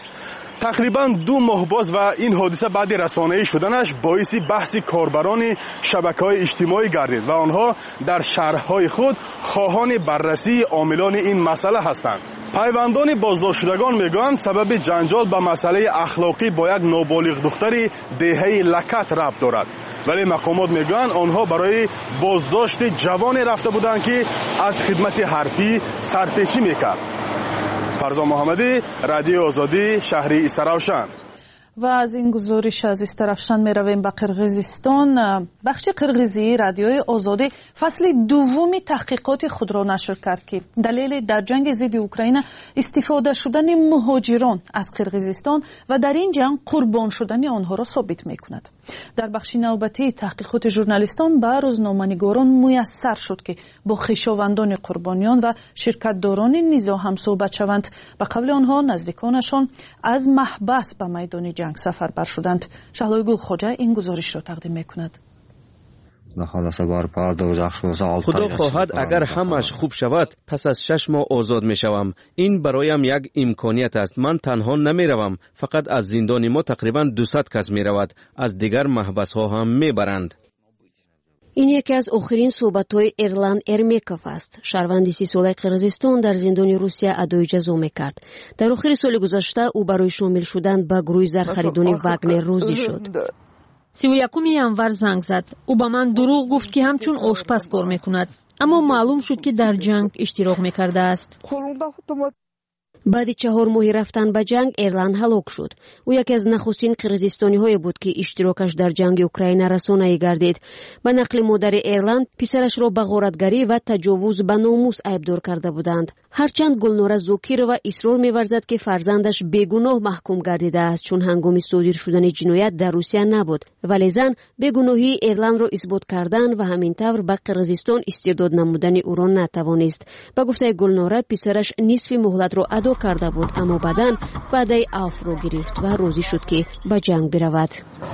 S11: تقریبا دو ماه باز و این حادثه بعد رسانه‌ای شدنش باعث بحث کاربران شبکه‌های اجتماعی گردید و آنها در شرح‌های خود خواهان بررسی عاملان این مسئله هستند. پیوندان بازداشت شدگان میگویند سبب جنجال به مسئله اخلاقی با یک نابالغ دختر دهه لکت ربط دارد، ولی مقامات میگویند آنها برای بازداشت جوان رفته بودند که از خدمت حرفی سرپیچی میکرد. فرزان محمدی، رادیو آزادی، شهر استرافشان.
S1: و از این گزارش از استرافشان می رویم به قرقیزستان. بخش قرقیزی رادیوی آزادی فصل دومی تحقیقات خود را نشر کرد که دلیل در جنگ ضد اوکراین استفاده شدن مهاجران از قرقیزستان و در این جنگ قربان شدن آنها را ثابت می کند. در بخش نوبتی تحقیقات ژورنالیستان به روزنامه‌نگاران میسر شد که با خویشاوندان قربانیان و شرکتداران نزاع هم صحبت شوند. به قبل آنها نزدیکانشان از محبس به میدان جنگ سفر بر شدند. شهلای گل خوجه این گزارش را تقدیم میکند.
S5: خدا خواهد اگر همش خوب شود پس از شش ماه آزاد می شوم. این برایم یک امکانیت است. من تنها نمی روم، فقط از زندان ما تقریبا دویست کس می رود. از دیگر محبس ها هم می برند.
S6: این یکی از آخرین صحبت‌های ایرلان ارمیکوف است. شهروند سی ساله قرقیزستان در زندان روسیه ادعای جزا می‌کرد. در آخر سال گذشته او برای شامل شدن به گروه زرخریدون واگنر راضی شد.
S2: سی و یکم ینور زنگ زد. او به من دروغ گفت که همچون آشپز کار می‌کند. اما معلوم شد که در جنگ اشتراک می‌کرده است.
S6: بعد چهار ماه رفتن به جنگ ایرلان هلاک شد. او یکی از نخستین قرقیزستانی های بود که اشتراکش در جنگ اوکراین رسانه‌ای گردید. به نقل مادر ایرلان پسرش را به غارتگری و تجاوز به ناموس ایبدار کرده بودند. هرچند گلنوره زوکیرова اصرار می‌ورزد که فرزندش بیگناه محکوم گردیده است چون هنگام صادر شدن جنایت در روسیه نبود، ولی زن بیگناهی ایرلان را اثبات کردن و همین طور به قرقیزستان استرداد نمودن او را نتوانست. به گفته گلنوره پسرش نصف مهلت را ادا کرده بود، اما بعداً وعده عفو را گرفت و راضی شد که به جنگ برود.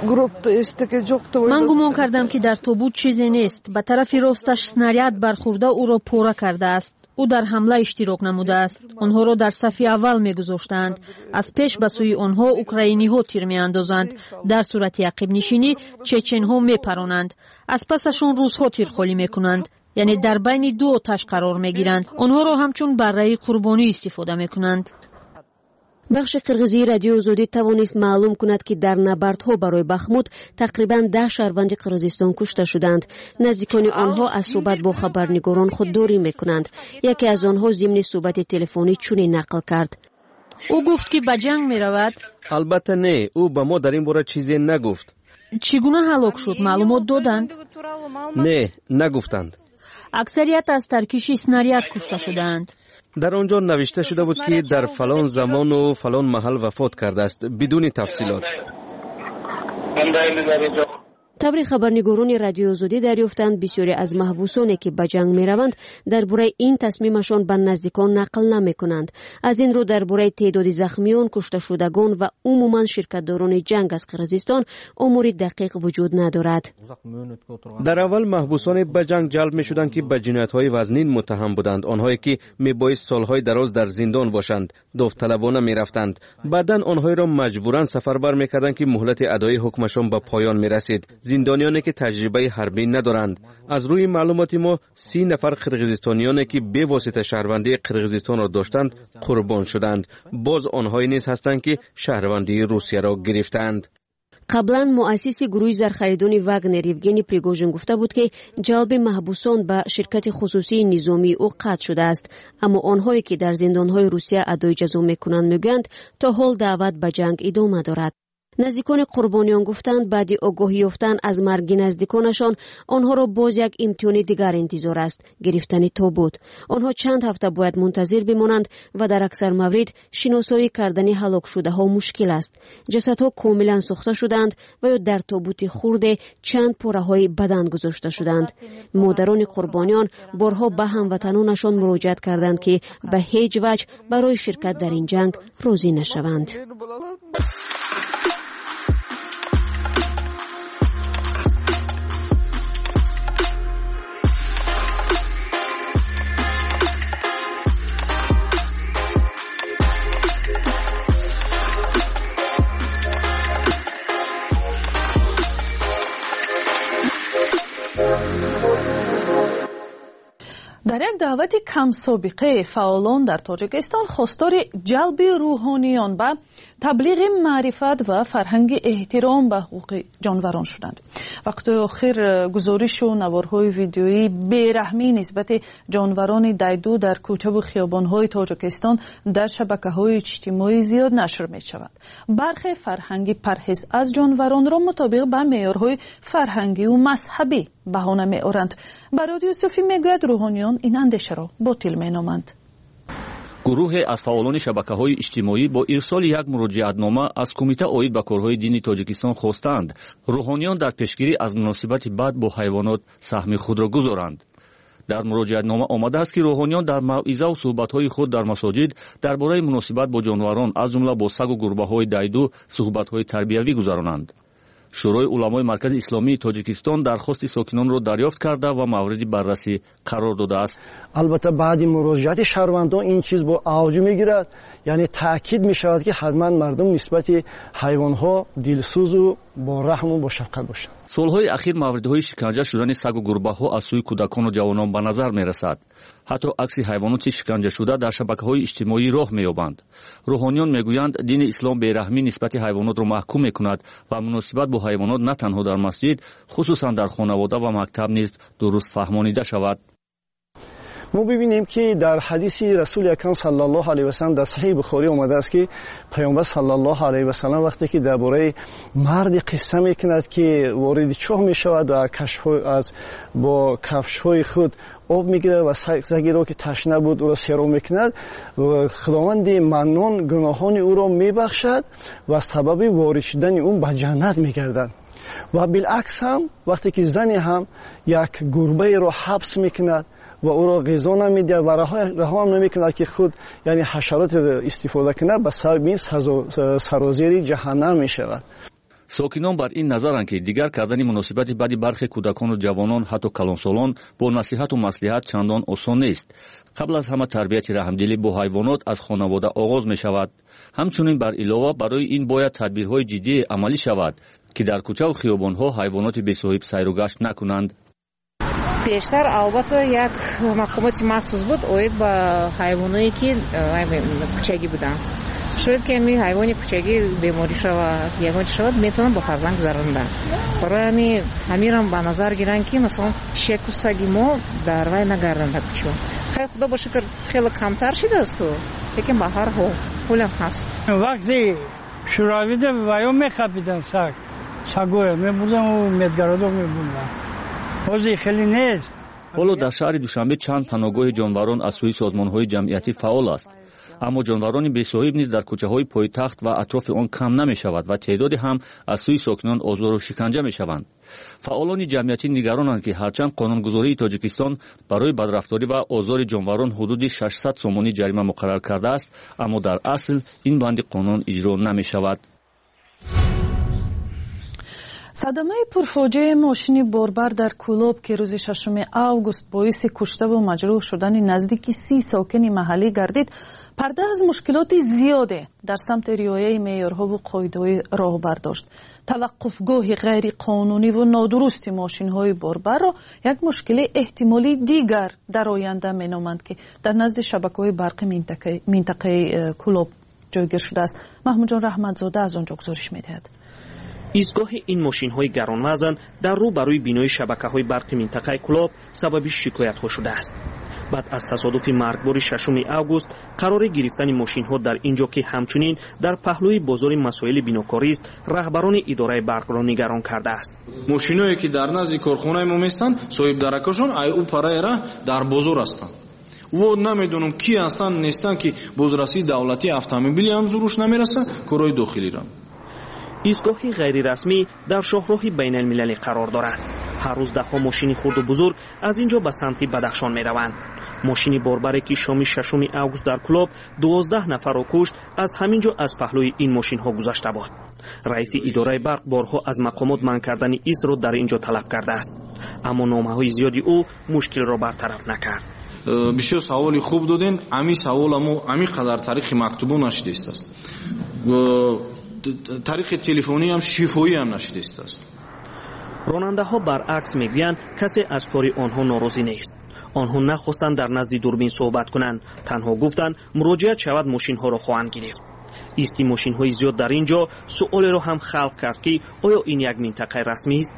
S2: من گمان کردم که در تابوت چیزی نیست. به طرف راستش سناریاد برخورده او را پاره کرده است. او در حمله اشتراک نموده است. آنها را در صف اول می‌گذاشتند. از پیش به سوی آنها اوکراینی‌ها تیر می‌اندازند. در صورت عقب نشینی چچن‌ها می‌پرانند. از پسشان روس‌ها تیرخوری می‌کنند. یعنی در بین دو آتش قرار می‌گیرند. آنها را همچون برای قربانی استفاده می‌کنند.
S6: بخش قرغیزی رادیو آزادی توانست معلوم کند که در نبردها برای بخمود تقریباً ده شهروند قرغیزستان کشته شدند. نزدیکان آنها از صحبت با خبرنگاران خودداری میکنند. یکی از آنها ضمن صحبت تلفنی چنین نقل کرد:
S2: او گفت که به جنگ میرود.
S5: البته نه، او به ما در این باره چیزی نگفت.
S2: چگونه هلاک شد معلومات دادند؟
S5: نه، نگفتند.
S2: اکثریت از ترکیش سناریاد کشته شدند.
S5: در آنجا نوشته شده بود که در فلان زمان و فلان محل وفات کرده است، بدون تفصیلات.
S6: طبری خبرنگاران رادیو آزادی دریافتند بسیاری از محبوسانی که به جنگ می‌روند درباره این تصمیمشان به نزدیکان نقل نمی‌کنند. از این رو درباره تعداد زخمیان، کشته شدگان و عموما شرکت‌داران جنگ از قرقیزستان امور دقیق وجود ندارد.
S5: در اول محبوسان به جنگ جلب می‌شدند که به جنایت‌های وزنین متهم بودند، آنهایی که میبایست سال‌های دراز در زندان باشند، داوطلبانه می‌رفتند. بعداً آنها را مجبوراً سفربر می‌کردند که مهلت ادای حکمشان به پایان می‌رسید. زندانیانی که تجربه حربی ندارند. از روی معلومات ما سی نفر قرقیزستانیانی که به واسطه شهروندی قرقیزستان را داشتند قربان شدند. باز آنهایی نیز هستند که شهروندی روسیه را گرفتند.
S6: قبلا مؤسس گروه زرخریدون واگنر یوگنی پریگوژین گفته بود که جلب محبوسان به شرکت خصوصی نظامی او قطع شده است، اما آنهایی که در زندانهای روسیه ادای جزا میکنند میگویند تا حال دعوت به جنگ ادامه دارد. نزدیکان قربانیان گفتند بعد آگاهی یافتن از مرگ نزدیکانشان آنها را باز یک امتحان دیگر انتظار است، گرفتن تابوت. آنها چند هفته باید منتظر بمانند و در اکثر موارد شناسایی کردن هلاک شده ها مشکل است. جسدها کاملا سوخته شدند و یا در تابوت خرد چند پاره های بدن گذاشته شدند. مادران قربانیان بارها به هموطنانشان مراجعت کردند که به هیچ وجه برای شرکت در این جنگ راضی نشوند.
S1: در یک دعوت کم سابقه فعالان در تاجیکستان خواستار جلب روحانیان به تبلیغ معرفت و فرهنگ احترام به حقوق جانوران شدند. وقت آخر گزارش و نوارهای ویدیویی بیرحمی نسبت جانوران دیدو در کوچه و خیابانهای تاجیکستان در شبکه‌های اجتماعی زیاد نشر می‌شود. برخی فرهنگ پرهیز از جانوران را مطابق به معیارهای فرهنگی و مذهبی بهانه می‌آورند. برادر یوسفی میگوید روحانیان این اندیشه را باطل مینامند.
S13: گروه از فعالان شبکه‌های اجتماعی با ارسال یک مراجعتنامه از کمیته عاید به کارهای دینی تاجیکستان خواستند روحانیان در پیشگیری از مناسبت بد با حیوانات سهم خود را گذارند. در مراجعتنامه آمده است که روحانیان در موعظه و صحبت‌های خود در مساجد درباره مناسبت با جانوران از جمله با سگ و گربه‌های دیدو صحبت‌های تربیوی گذرانند. шӯрои уламои маркази исломии тоҷикистон дархости сокинонро дарёфт карда ва мавриди баррасӣ қарор додааст.
S16: албатта баъди муроҷиати шаҳрвандон ин чиз бо авҷ мегирад, яъне таъкид мешавад ки ҳатман мардум нисбати ҳайвонҳо дилсӯзу бо раҳму бо шафқат бошанд.
S13: солҳои ахир мавридҳои шиканҷа шудани сагу гурбаҳо аз сӯи кӯдакону ҷавонон ба назар мерасад. ҳатто акси ҳайвоноти шиканҷашуда дар шабакаҳои иҷтимоӣ роҳ меёбанд. рӯҳониён мегӯянд дини ислом бераҳмӣ нисбати ҳайвонотро маҳкум мекунад ва муносибат бо ҳайвонот на танҳо дар масҷид, хусусан дар хонавода ва мактаб низ дуруст фаҳмонида шавад.
S16: мо бибинем ки дар ҳадиси расули акрам саллаллоҳу алайҳи васалам дар саҳиҳи бухорӣ омадааст ки паёмбар саллаллоҳу алайҳи васалам вақте ки дар бораи марди қисса мекунад ки вориди чоҳ мешавад ва аз бо кафшҳои худ об мегирад ва сагеро ки ташна буд ӯро сероб мекунад, худованди маннон гуноҳони ӯро мебахшад ва сабаби ворид шудани ӯ ба ҷаннат мегардад. ва билъакс ҳам вақте ки зане ҳам як гурбаеро ҳабс мекунад ва ӯро ғизо намедиҳад ва раҳоам намекунад ки худ яъне ҳашароте истифода кунад, ба сабаби ин сарозери ҷаҳаннам мешавад.
S13: сокинон бар ин назаранд ки дигар кардани муносибати баъди бархе кӯдакону ҷавонон ҳатто калонсолон бо насиҳату маслиҳат чандон осон нест. қабл аз ҳама тарбияти раҳмдилӣ бо ҳайвонот аз хонавода оғоз мешавад. ҳамчунин бар илова барои ин бояд тадбирҳои ҷиддие амалӣ шавад ки дар кӯчаву хиёбонҳо ҳайвоноти бесоҳиб сайру гашт накунанд.
S10: пештар албатта як мақомоти махсус буд оид ба ҳайвоное ки кӯчагӣ буданд. шояд ки ами ҳайвони кӯчагӣ беморӣ шавад, ягон чиз шавад, метавонад ба фарзанд гузарондан. барои ами ҳамирам ба назар гиранд ки масалан шеку саги мо дар вай нагарданд дар кӯча. хай худо ба шукр хеле камтар шудаасту, лекин ба ҳар ҳол пулам ҳаст.
S19: вақти шӯравида ваё мехапидан саг сагоя мебудам у медгародок мебудам. ҳозир хеле нест.
S13: ҳоло дар шаҳри душанбе чанд паноҳгоҳи ҷонварон аз сӯи созмонҳои ҷамъиятӣ фаъол аст. аммо ҷонварони бесоҳиб низ дар кӯчаҳои пойтахт ва атрофи он кам намешавад ва теъдоде ҳам аз сӯи сокинон озору шиканҷа мешаванд. фаъолони ҷамъиятӣ нигаронанд ки ҳарчанд қонунгузории тоҷикистон барои бадрафторӣ ва озори ҷонварон ҳудуди шашсад сомонӣ ҷарима муқаррар кардааст, аммо дар асл ин банди қонун иҷро намешавад.
S1: садамаи пурфоҷиаи мошини борбар дар Кӯлоб ки рӯзи шашуми август боиси куштаву маҷрӯҳ шудани наздики си сокини маҳаллӣ гардид, парда аз мушкилоти зиёде дар самти риояи меъёрҳову қоидаҳои роҳ бардошт. таваққуфгоҳи ғайриқонуниву нодурусти мошинҳои борбарро як мушкили эҳтимолии дигар дар оянда меноманд ки дар назди шабакаҳои барқи минтақаи Кӯлоб ҷойгир шудааст. маҳмудҷон раҳматзода аз он ҷо гузориш медиҳад.
S20: ایستگاه این ماشین‌های گرانوزن در رو برای بینایی شبکه‌های برقی منطقه کلاب سبب شکایت‌ها شده است. بعد از تصادف مرگبار ششم اوگوست قرار گرفتن ماشین‌ها در اینجا که همچنین در پهلوی بازار مسائل بیناکاری است، رهبران اداره برق را نگران کرده است.
S24: ماشینایی که در نزد کارخانه ما هستند، صاحب درکشان ای او پرایرا در بازار هستند. و نمیدونم کی هستند نیستند که بازرسی دولتی автомобили هم زروش نمیرسه کارهای داخلی را.
S20: ایستگاهی غیر رسمی در شاهراه بین المللی قرار دارد. هر روز ده ها ماشین خرد و بزرگ از اینجا به سمت بدخشان می روند. ماشین باربری که شام ششم اوگوست در کلاب دوازده نفر را کشت، از همینجا از پهلوی این ماشین ها گذشته بود. رئیس اداره برق بارها از مقامات منع کردن ایست را در اینجا طلب کرده است، اما نامه های زیادی او مشکل را برطرف نکرد.
S24: بسیار سوالی خوب دادین، امی سوال امو امی قدر تاریخ مکتوبو نشده است. تاریخ تلفنی هم شفاهی هم نشده است.
S20: راننده ها برعکس میگویند کسی از کاری آنها ناراضی نیست. آنها نخواستند در نزد دوربین صحبت کنند، تنها گفتند مراجعت شود ماشین ها را خواهند گرفت. ایستی ماشین های زیاد در اینجا سؤال را هم خلق کرد که آیا این یک منطقه رسمی است؟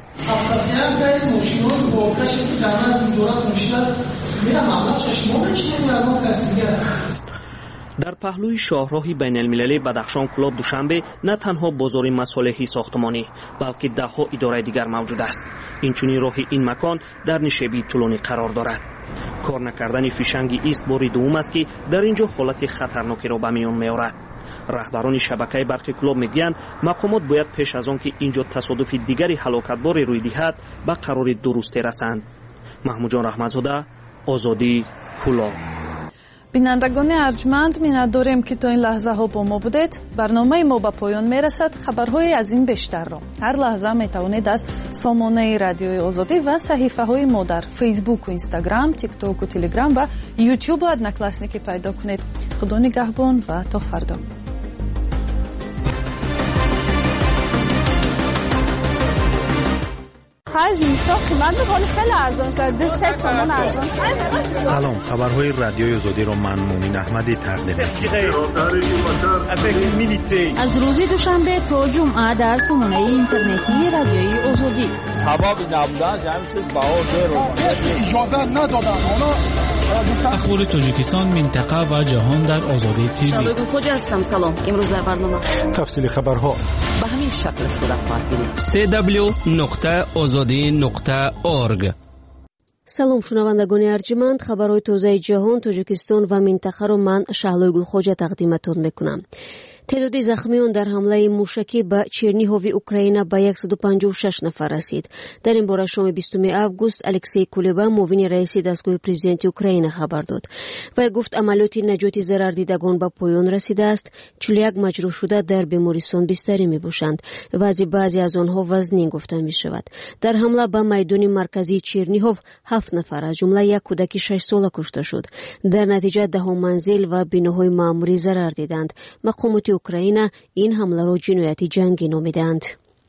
S20: در پهلوی شاهراه بین المللی بدخشان کلاب دوشنبه نه تنها بازار مصالحی ساختمانی بلکه ده ها اداره دیگر موجود است. اینچنین راه این مکان در نشیبی طولانی قرار دارد. کار نکردن فیشنگ ایست باری دوم است که در اینجا حالت خطرناکی را به میان میآورد. رهبران شبکه برق کلاب میگویند مقامات باید پیش از آن که اینجا تصادف دیگری هلاکتبار روی دهد به قرار درستی رسند. محمودجان رحمتزاده، آزادی، کلاب.
S1: بینندگان ارجمند می‌داریم که تا این لحظه ها با ما بودید. برنامه ما به پایان میرسد. خبرهای از این بیشتر را هر لحظه میتوانید از سامانه رادیوی آزادی و صحیفه های ما در فیسبوک و اینستاگرام، تیک تاک و تلگرام و یوتیوب و ادنکلاسنیکی پیدا کنید. خدا نگهبان و تا فردا.
S14: خرج میشه قیمت میکنه خیلی ارزان شده سه تومن ارزان شده.
S17: سلام، خبرهای رادیوی آزادی رو من مؤمن احمدی تقدیم می‌کنم.
S2: از روز دوشنبه تا جمعه در سامانه اینترنتی رادیوی آزادی.
S18: حباب نبودن جمع چیز باور رو
S21: اجازه ندادن.
S23: اخبار تاجیکستان، منطقه و جهان در آزادی تیوی.
S25: شالوی خوج هستم. سلام. امروز در برنامه
S12: تفصیل خبرها
S25: به همین شکل صورت خواهد گرفت.
S5: سی دبلیو نقطه آزادی نقطه اورگ.
S6: سلام شنوندگان ارجمند، خبرهای تازه جهان، تاجیکستان و منطقه رو من شهلوی گلخوجه تقدیمتون میکنم. تعداد زخمیان در حمله موشکی به چرنیهوی اوکراین به صد و پنجاه و شش نفر رسید. در این باره شام بیستم آگوست الکسی کولبا معاون رئیس دستگاه پرزیدنت اوکراین خبر داد و گفت عملیات نجات ضرر دیدگان به پایان رسیده است. چهل و یک مجروح شده در بیمارستان بستری میباشند و از بعضی از آنها وزنی گفته می شود. در حمله به میدان مرکزی چرنیهوف هفت نفر از جمله یک کودک شش ساله کشته شد. در نتیجه ده منزل و بناهای معمولی ضرر دیدند. مقامات اوکراین این حمله را جنایت جنگی نامیدند.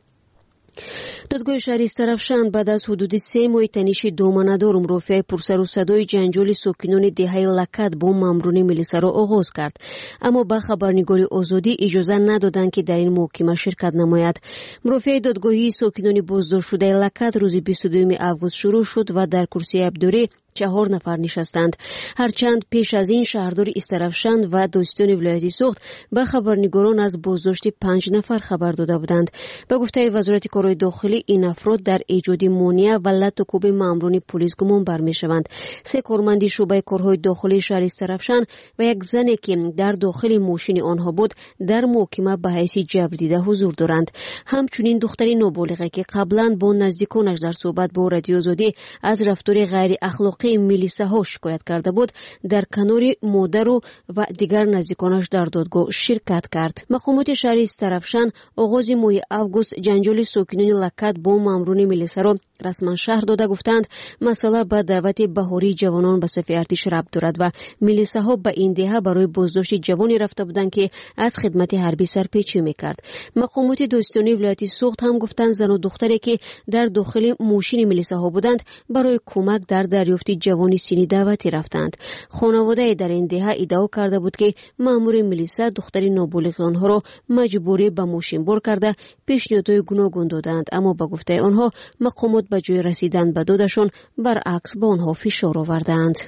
S6: دادگاه شهر استرافشان بعد از حدود سه ماه تنش دامنه‌دار مرافع پرسر و صدای جنجال ساکنان دهه لکت با ماموران ملیسا را آغاز کرد، اما به خبرنگار آزادی اجازه ندادند که در این محکمه شرکت نماید. مرافع دادگاهی ساکنان بازداشت شده لکت روز بیست و دو آگوست شروع شد و در کرسی عبدوری چهار نفر نشستند. هرچند پیش از این شهردار استرافشان و دوستان ولایت سوخت به خبرنگاران از بازداشت پنج نفر خبر داده بودند. به گفته وزارت کارهای داخلی این افراد در ایجاد مانع و لطکوب ماموران پلیس گمان برمیشوند. سه کارمند شعبه کارهای داخلی شهر استرافشان و یک زنی که در داخل ماشین آنها بود در محکمه به حیث جبر دیده حضور دارند. همچنین دختری نابالغه که قبلا با نزدیکانش در صحبت با رادیو آزادی از رفتار غیر اخلاقی میلیسا ها شکایت کرده بود در کنار مادر و دیگر نزدیکانش در دادگاه شرکت کرد. مقامات شهر استرافشان آغاز ماه آگوست جنجال ساکنان لکت با ماموران میلیسا را رسما شهر داده گفتند مسئله به دعوت بهاری جوانان به صف ارتش ربط دارد و میلیسا ها به این دهه برای بازداشت جوانی رفته بودند که از خدمت حربی سرپیچی میکرد. مقامات دوستانه ولایت سوخت هم گفتند زن و دختری که در داخل ماشین میلیسا ها بودند برای کمک در دریافت جوانی سینی دعوتی رفتند. خانواده در این دهه ادعا کرده بود که مامور میلیسا دختری نابالغ آنها را مجبوری به ماشین بار کرده پیشنهادهای گوناگون دادند، اما با گفته آنها مقامات به جای رسیدن به دادشان برعکس به آنها فشار آوردند.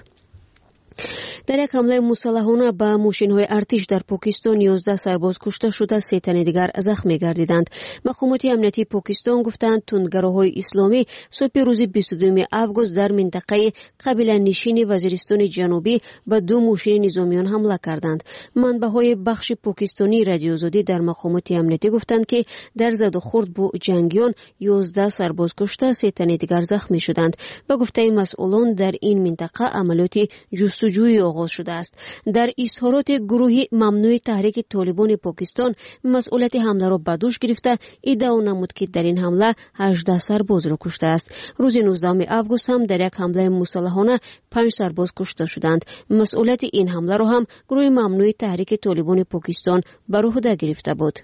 S6: در یک حمله مسلحانه به ماشین‌های ارتش در پاکستان یازده سرباز کشته شده، سه تن دیگر زخمی گردیدند. مقامات امنیتی پاکستان گفتند تندگراهای اسلامی صبح روز بیست و دو آگوست در منطقه قبیله نشین وزیرستان جنوبی به دو ماشین نظامیان حمله کردند. منبع‌های بخش پاکستانی رادیو آزادی در مقامات امنیتی گفتند که در زد و خورد با جنگیان یازده سرباز کشته، سه تن دیگر زخمی شدند. به گفته مسئولان در این منطقه عملیات جستجوی آغاز شده است. در اظهارات گروه ممنوع تحریک طالبان پاکستان مسئولیت حمله را به دوش گرفته ادعا نمود که در این حمله هجده سرباز را کشته است. روز نوزدهم آگوست هم در یک حمله مسلحانه پنج سرباز کشته شدند. مسئولیت این حمله را هم گروه ممنوع تحریک طالبان پاکستان بر عهده گرفته بود.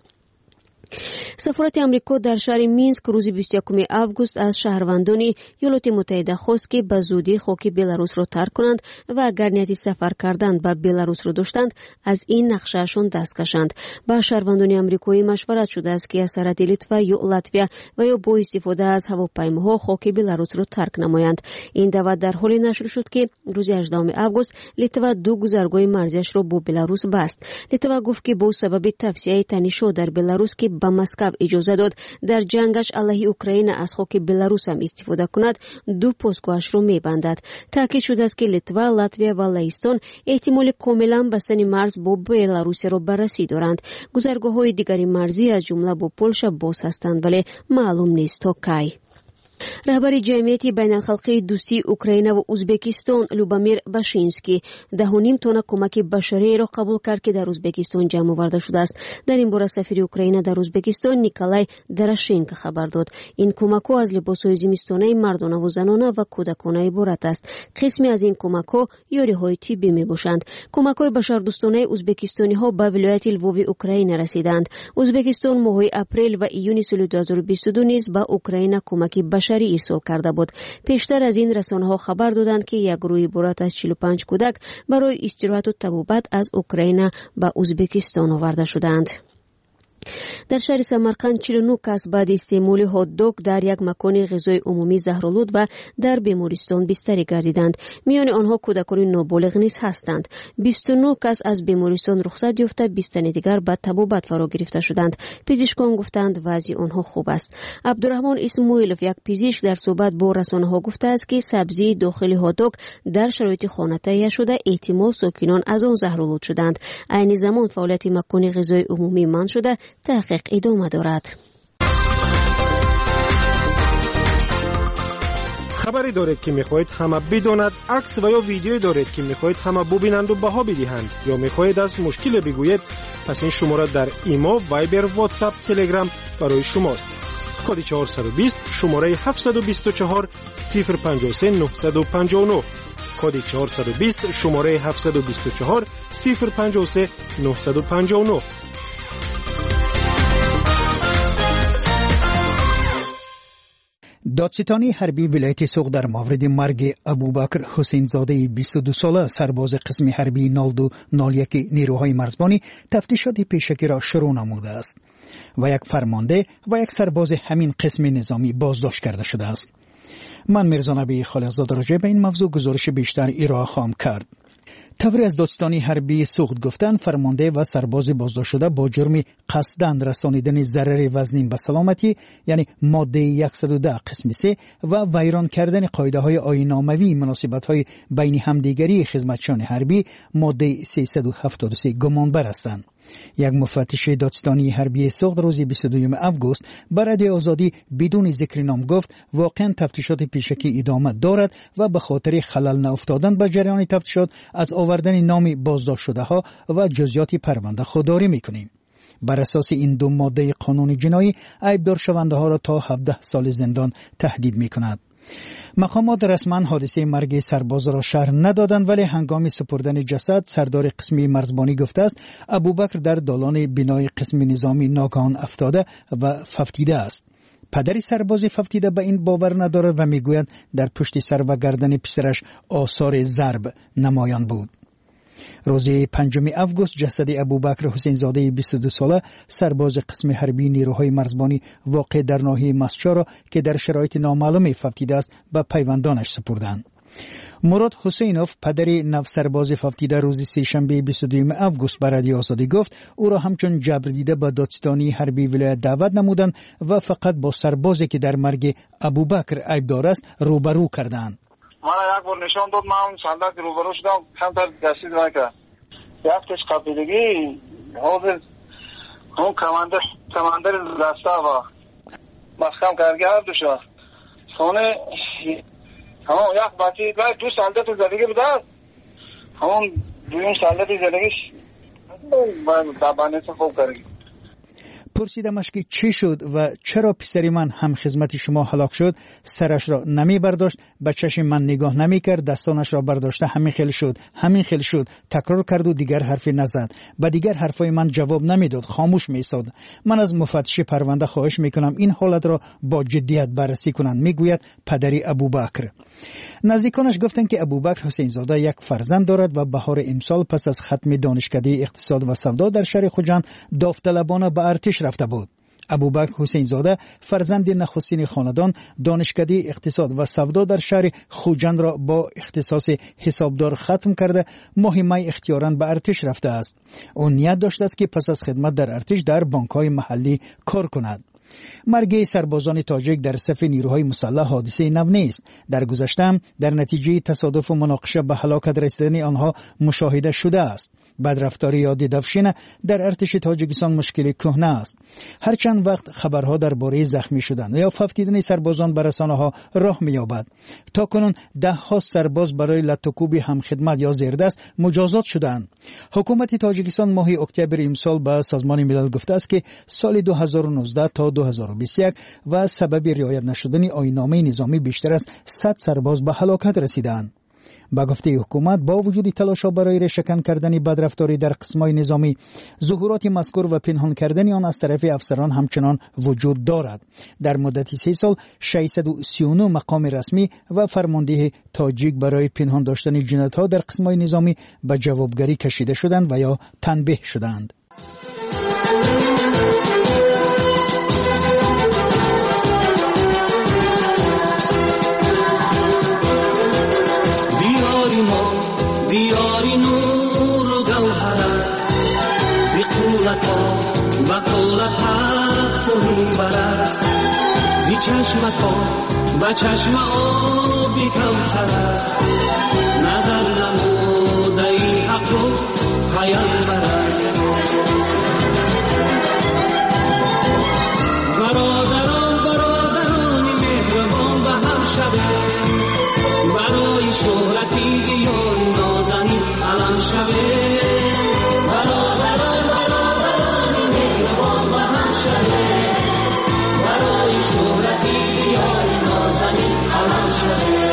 S6: سفارت امریکا در شهر مینسک روز بیست و یک آگوست از شهروندان ایالات متحده خواست که به زودی خاک بلاروس را ترک کنند و اگر نیت سفر کردن به بلاروس را داشتند از این نقشهشان دست کشند. با شهروندان امریکایی مشورت شده است که از سرحد لیتوا یا لاتویا و یا با استفاده از هواپیماها خاک بلاروس را ترک نمایند. این دعوت در حالی نشر شد که روز هجدهم آگوست لیتوا دو گذرگاه مرزیش را با بلاروس بست. لیتوا گفت که با سبب توسعه تنش‌ها در بلاروس که به مسکو اجازه داد در جنگش علیه اوکراین از خاک بلاروس هم استفاده کند، دو پاسگاهش را می‌بندد. تاکید شده است که لیتوا، لاتویا و لهستان احتمال کاملا بستن مرز با بلاروس را بررسی دارند. گذرگاه‌های دیگری مرزی از جمله با پولش باز هستند ولی معلوم نیست تا کی. раҳбари ҷамъияти байналхалқии дӯстии Украина ва Узбекистон Любомир Башинский даҳу ним тонна кӯмаки башариеро қабул кард, ки дар Узбекистон ҷамъ оварда шудааст. дар ин бора сафири Украина дар Узбекистон Николай Дорошенко хабар дод. ин кӯмакҳо аз либосҳои зимистонаи мардонаву занона ва кӯдакона иборат аст. қисме аз ин кӯмакҳо ёриҳои тиббӣ мебошанд. кӯмакҳои башардӯстонаи ӯзбекистониҳо ба вилояти Лвови Украина расиданд. Ӯзбекистон моҳҳои апрел ва июни соли дуҳазору бисту ду низ ба Украина кӯмаки башарӣ ирсол карда буд. пештар аз ин расонаҳо хабар доданд, ки як гурӯҳ иборат аз чилу панҷ кӯдак барои истироҳату табобат аз Украина ба Узбекистон оварда шуданд. дар шаҳри Самарқанд чилу нӯ кас баъди истеъмоли ҳот-дог дар як макони ғизои умумӣ заҳролуд ва дар бемористон бистарӣ гардиданд. миёни онҳо кӯдакони ноболиғ низ ҳастанд. бисту нӯ кас аз бемористон рухсат ёфта, бист тани дигар ба табобат фаро гирифта шуданд. пизишкон гуфтанд вазъи онҳо хуб аст. абдурахмон исмоилов, як пизишк, дар суҳбат бо расонаҳо гуфтааст, ки сабзии дохили ҳот-дог дар шароити хона таҳия шуда, эҳтимол сокинон аз он заҳролуд шуданд. айни замон фаъолияти макони ғизои умумӣ манъ шуда, таҳқиқ идома дорад.
S12: хабаре доред ки мехоҳед ҳама бидонад, акс ва ё видеое доред ки мехоҳед ҳама бубинанду баҳо бидиҳанд ё мехоҳед аз мушкиле бигӯед, пас ин шумора дар имо, вайбер, ватсап, телеграм барои шумост. коди чаҳорсаду бист шумораи ҳафтсаду бисту чаҳор сифр панҷоҳ се нӯҳсаду панҷоҳ нӯҳ, коди чаҳорсаду бист шумораи ҳафтсаду бисту чаҳор сифр панҷоҳ се нӯҳсаду панҷоҳ нӯҳ.
S15: دادستانی حربی ولایت سوق در مورد مرگ ابوبکر حسینزاده بیست و دو ساله سرباز قسم حربی نود دو نود یک نیروهای مرزبانی تفتیشات پیشکی را شروع نموده است و یک فرمانده و یک سرباز همین قسم نظامی بازداشت کرده شده است. من میرزا نبی خالقزاده راجع به این موضوع گزارش بیشتر ارائه خواهم کرد. طوری از دادستانی حربی سوخت گفتن فرمانده و سرباز بازداشت شده با جرم قصداً رسانیدن ضرر وزنین به سلامتی یعنی ماده صد و ده قسم سه و ویران کردن قاعده های آیین‌ناموی مناسبت های بین همدیگری خدمتچیان حربی ماده سیصد و هفتاد و سه گمانبر هستند. یک مفتش دادستانی حربی سوخت روز بیست و دوم آگوست بر رادیو آزادی بدون ذکر نام گفت واقعا تفتیشات پیشکی ادامه دارد و به خاطر خلل نیفتادن به جریان تفتیشات از آوردن نام بازداشت شده ها و جزئیات پرونده خودداری میکنیم. بر اساس این دو ماده قانون جنایی عیبدار شونده ها را تا هفده سال زندان تهدید میکند. مقامات رسما حادثه مرگ سرباز را شرح ندادند، ولی هنگام سپردن جسد سردار قسمی مرزبانی گفته است ابوبکر در دالان بنای قسم نظامی ناگهان افتاده و ففتیده است. پدری سرباز ففتیده به این باور ندارد و میگوید در پشت سر و گردن پسرش آثار ضرب نمایان بود. روز پنجم آگوست جسد ابوبکر حسینزاده بیست و دو ساله سرباز قسم حربی نیروهای مرزبانی واقع در ناحیه مسجد را که در شرایط نامعلوم ففتیده است به پیوندانش سپردند. مراد حسینوف پدر نو سرباز ففتیده روز سه‌شنبه بیست و دوم آگوست به رادیو آزادی گفت او را همچون جبر دیده به دادستانی حربی ولایت دعوت نمودند و فقط با سربازی که در مرگ ابوبکر عیبدار است روبرو کردند.
S21: من یک بار نشان داد، من صندوق روبرو شدم، کمتر دستید نکرد. یکتش قبیلگی حاضر اون کماندر کماندر دسته و مسکم کارگر دوشا سونه همون یک بچه که دو سالده تو زندگی بوده همون دویم سالده تو زندگیش باید دبانیت خوب کردیم.
S15: پرسیدمش که چی شد و چرا پسری من هم خدمت شما هلاک شد. سرش را نمی برداشت، بچه‌ش من نگاه نمی کرد، دستانش را برداشته همین خیلی شد همین خیلی شد تکرار کرد و دیگر حرفی نزد. با دیگر حرفای من جواب نمیداد، خاموش می‌ایستاد. من از مفتش پرونده خواهش میکنم این حالت را با جدیت بررسی کنند، میگوید پدری ابوبکر. نزدیکانش گفتند که ابوبکر حسینزاده یک فرزند دارد و بهار امسال پس از ختم دانشکده اقتصاد و سودا در شهر خوجند داوطلبانه به ارتش رفته بود. ابوبکر حسینزاده فرزند نخستین خاندان دانشکده اقتصاد و سودا در شهر خوجند را با اختصاص حسابدار ختم کرده ماه می اختیاراً به ارتش رفته است. او نیت داشته است که پس از خدمت در ارتش در بانک‌های محلی کار کند. مرگ سربازان تاجیک در صف نیروهای مسلح حادثه نو نیست. در گذشته در نتیجه تصادف و مناقشه به هلاکت رسیدن آنها مشاهده شده است. بدرفتاری یا دیدافشین در ارتش تاجیکستان مشکل کهنه است. هر چند وقت خبرها درباره زخمی شدن یا فوتیدن سربازان به رسانه‌ها راه می‌یابد. تا کنون ده ها سرباز برای لطوکوبی همخدمت یا زیردست مجازات شدند. حکومت تاجیکستان ماه اکتبر امسال به سازمان ملل گفته است که سال دو هزار و نوزده تا دو هزار و بیست و یک و سبب رعایت نشدن آیین‌نامه نظامی بیشتر از صد سرباز به هلاکت رسیدند. با گفته حکومت با وجود تلاش‌ها برای ریشه‌کن کردن بدرفتاری در قسم‌های نظامی، ظهورات مذکور و پنهان کردن آن از طرف افسران همچنان وجود دارد. در مدت سه سال ششصد و سی و نه مقام رسمی و فرمانده تاجیک برای پنهان داشتن جنایت‌ها در قسم‌های نظامی به جوابگری کشیده شدند و یا تنبیه شدند.
S3: دیاری نور و گوهر است زی قولت ها و قولت حق و میبر است زی چشمت ها و چشم آبی کوثر است نظر نموده ای حق و پیامبر است. برادران برادران مهربان به هم شده برای شهرتی دیاری نازنی علم شده. برادران برادران مهربان به هم شده برای شهرتی دیاری نازنی علم شده.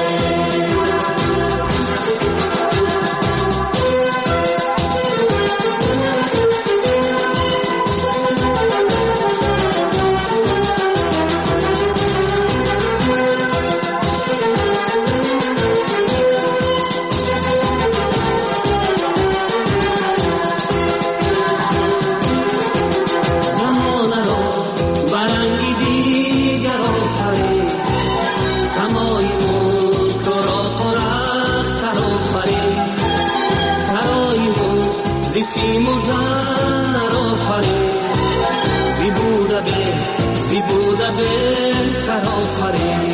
S3: سیم و زر آفرین زی بوده به زی بوده به کر آفرین.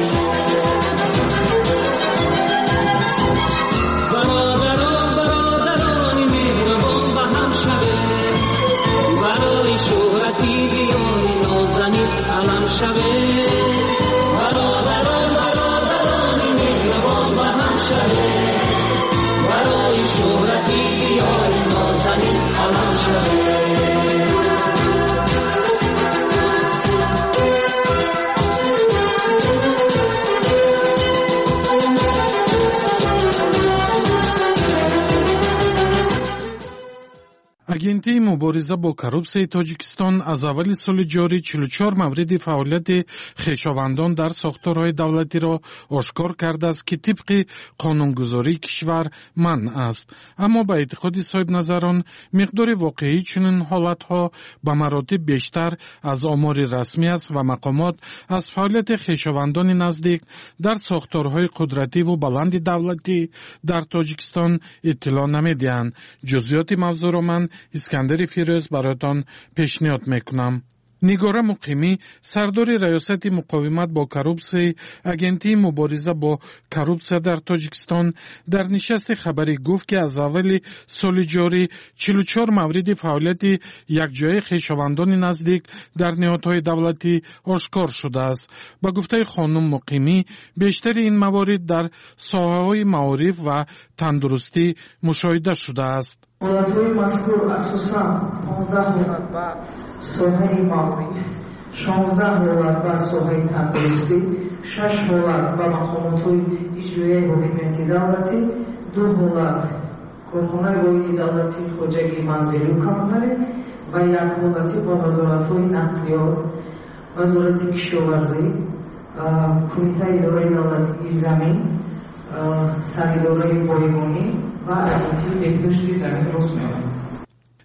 S3: برادران برادران مهربان به هم شده برای شهرتی دیاری نازنی علم شده. برادران برادران مهربان به هم شده برای شهرتی دیاری نازنی علم شده.
S7: агентии мубориза бо коррупсияи тоҷикистон аз аввали соли ҷорӣ чилу чор мавриди фаъолияти хешовандон дар сохторҳои давлатиро ошкор кардааст ки тибқи қонунгузории кишвар манъ аст. аммо ба эътиқоди соҳибназарон миқдори воқеии чунин ҳолатҳо ба маротиб бештар аз омори расмӣ аст ва мақомот аз фаъолияти хешовандони наздик дар сохторҳои қудративу баланди давлатӣ дар тоҷикистон иттилоъ намедиҳанд. ҷузъиёти мавзӯъро ман искандари фирӯз бароятон пешниҳод мекунам. нигора муқимӣ сардори раёсати муқовимат бо коррупсияи агентии мубориза бо коррупсия дар тоҷикистон дар нишасти хабарӣ гуфт ки аз аввали соли ҷорӣ чилу чор мавриди фаъолияти якҷояи хешовандони наздик дар ниҳодҳои давлатӣ ошкор шудааст. ба гуфтаи хонум муқимӣ бештари ин маворид дар соҳаҳои маориф ва тандурустӣ мушоҳида шудааст.
S8: ҳолатҳои мазкур асосан понздаҳ ҳолат ба соҳаи маориф, шонздаҳ ҳолат ба соҳаи тандурустӣ, шаш ҳолат ба мақомотҳои иҷроияи ҳокимияти давлатӣ, ду ҳолат корхонаи воҳиди давлати хоҷагии манзилию коммунали ва як ҳолати ба вазоратҳои нақлиёт, вазорати кишоварзӣ, кумитаи идораи давлатии замин, санидораи пойгонӣ ва агентии беҳдошти замин рост меояд.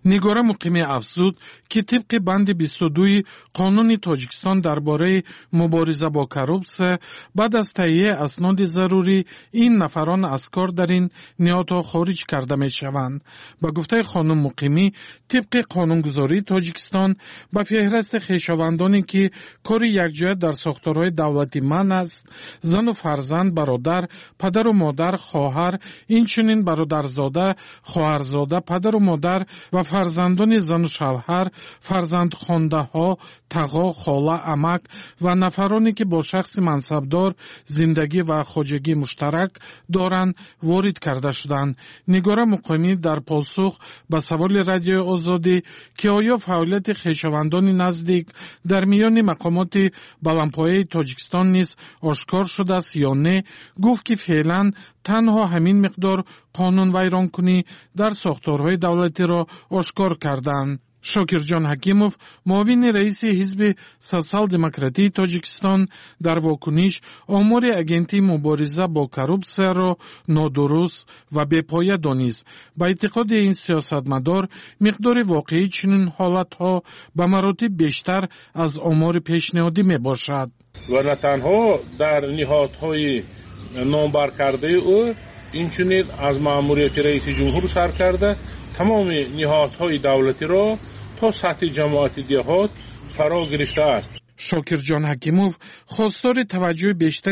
S7: нигора муқими афзуд ки тибқи банди бисту дуи қонуни тоҷикистон дар бораи мубориза бо коррупсия баъд аз таҳия асноди зарурӣ ин нафарон аз кор дар ин ниҳодҳо хориҷ карда мешаванд. ба гуфтаи хонум муқимӣ тибқи қонунгузории тоҷикистон ба феҳристи хешовандоне ки кори якҷоя дар сохторҳои давлатӣ манъ аст, зану фарзанд, бародар, падару модар, хоҳар, инчунин бародарзода, хоҳарзода, падару модар ва фарзандони зану шавҳар, фарзандхондаҳо, тағо, хола, амак ва нафароне ки бо шахси мансабдор зиндагӣ ва хоҷагӣ муштарак доранд ворид карда шуданд. нигора муқимӣ дар посух ба саволи радиои озодӣ ки оё фаъолияти хешовандони наздик дар миёни мақомоти баландпояи тоҷикистон низ ошкор шудааст ё не, гуфт ки феълан танҳо ҳамин миқдор қонунвайронкунӣ дар сохторҳои давлатиро ошкор карданд. шокирҷон ҳакимов, муовини раиси ҳизби социал-демократии тоҷикистон, дар вокуниш омори агентии мубориза бо коррупсияро нодуруст ва бепоя донист. ба эътиқоди ин сиёсатмадор миқдори воқеии чунин ҳолатҳо ба маротиб бештар аз омори пешниҳодӣ мебошад.
S4: ва на танҳо дар ниҳодҳои номбаркардаи ӯ инчунин аз маъмурияти раиси ҷумҳур сар карда тамоми ниҳодҳои давлатиро то сатҳи ҷамоати деҳот фаро гирифтааст.
S7: шокирҷон ҳакимов хостори таваҷҷӯҳи бештар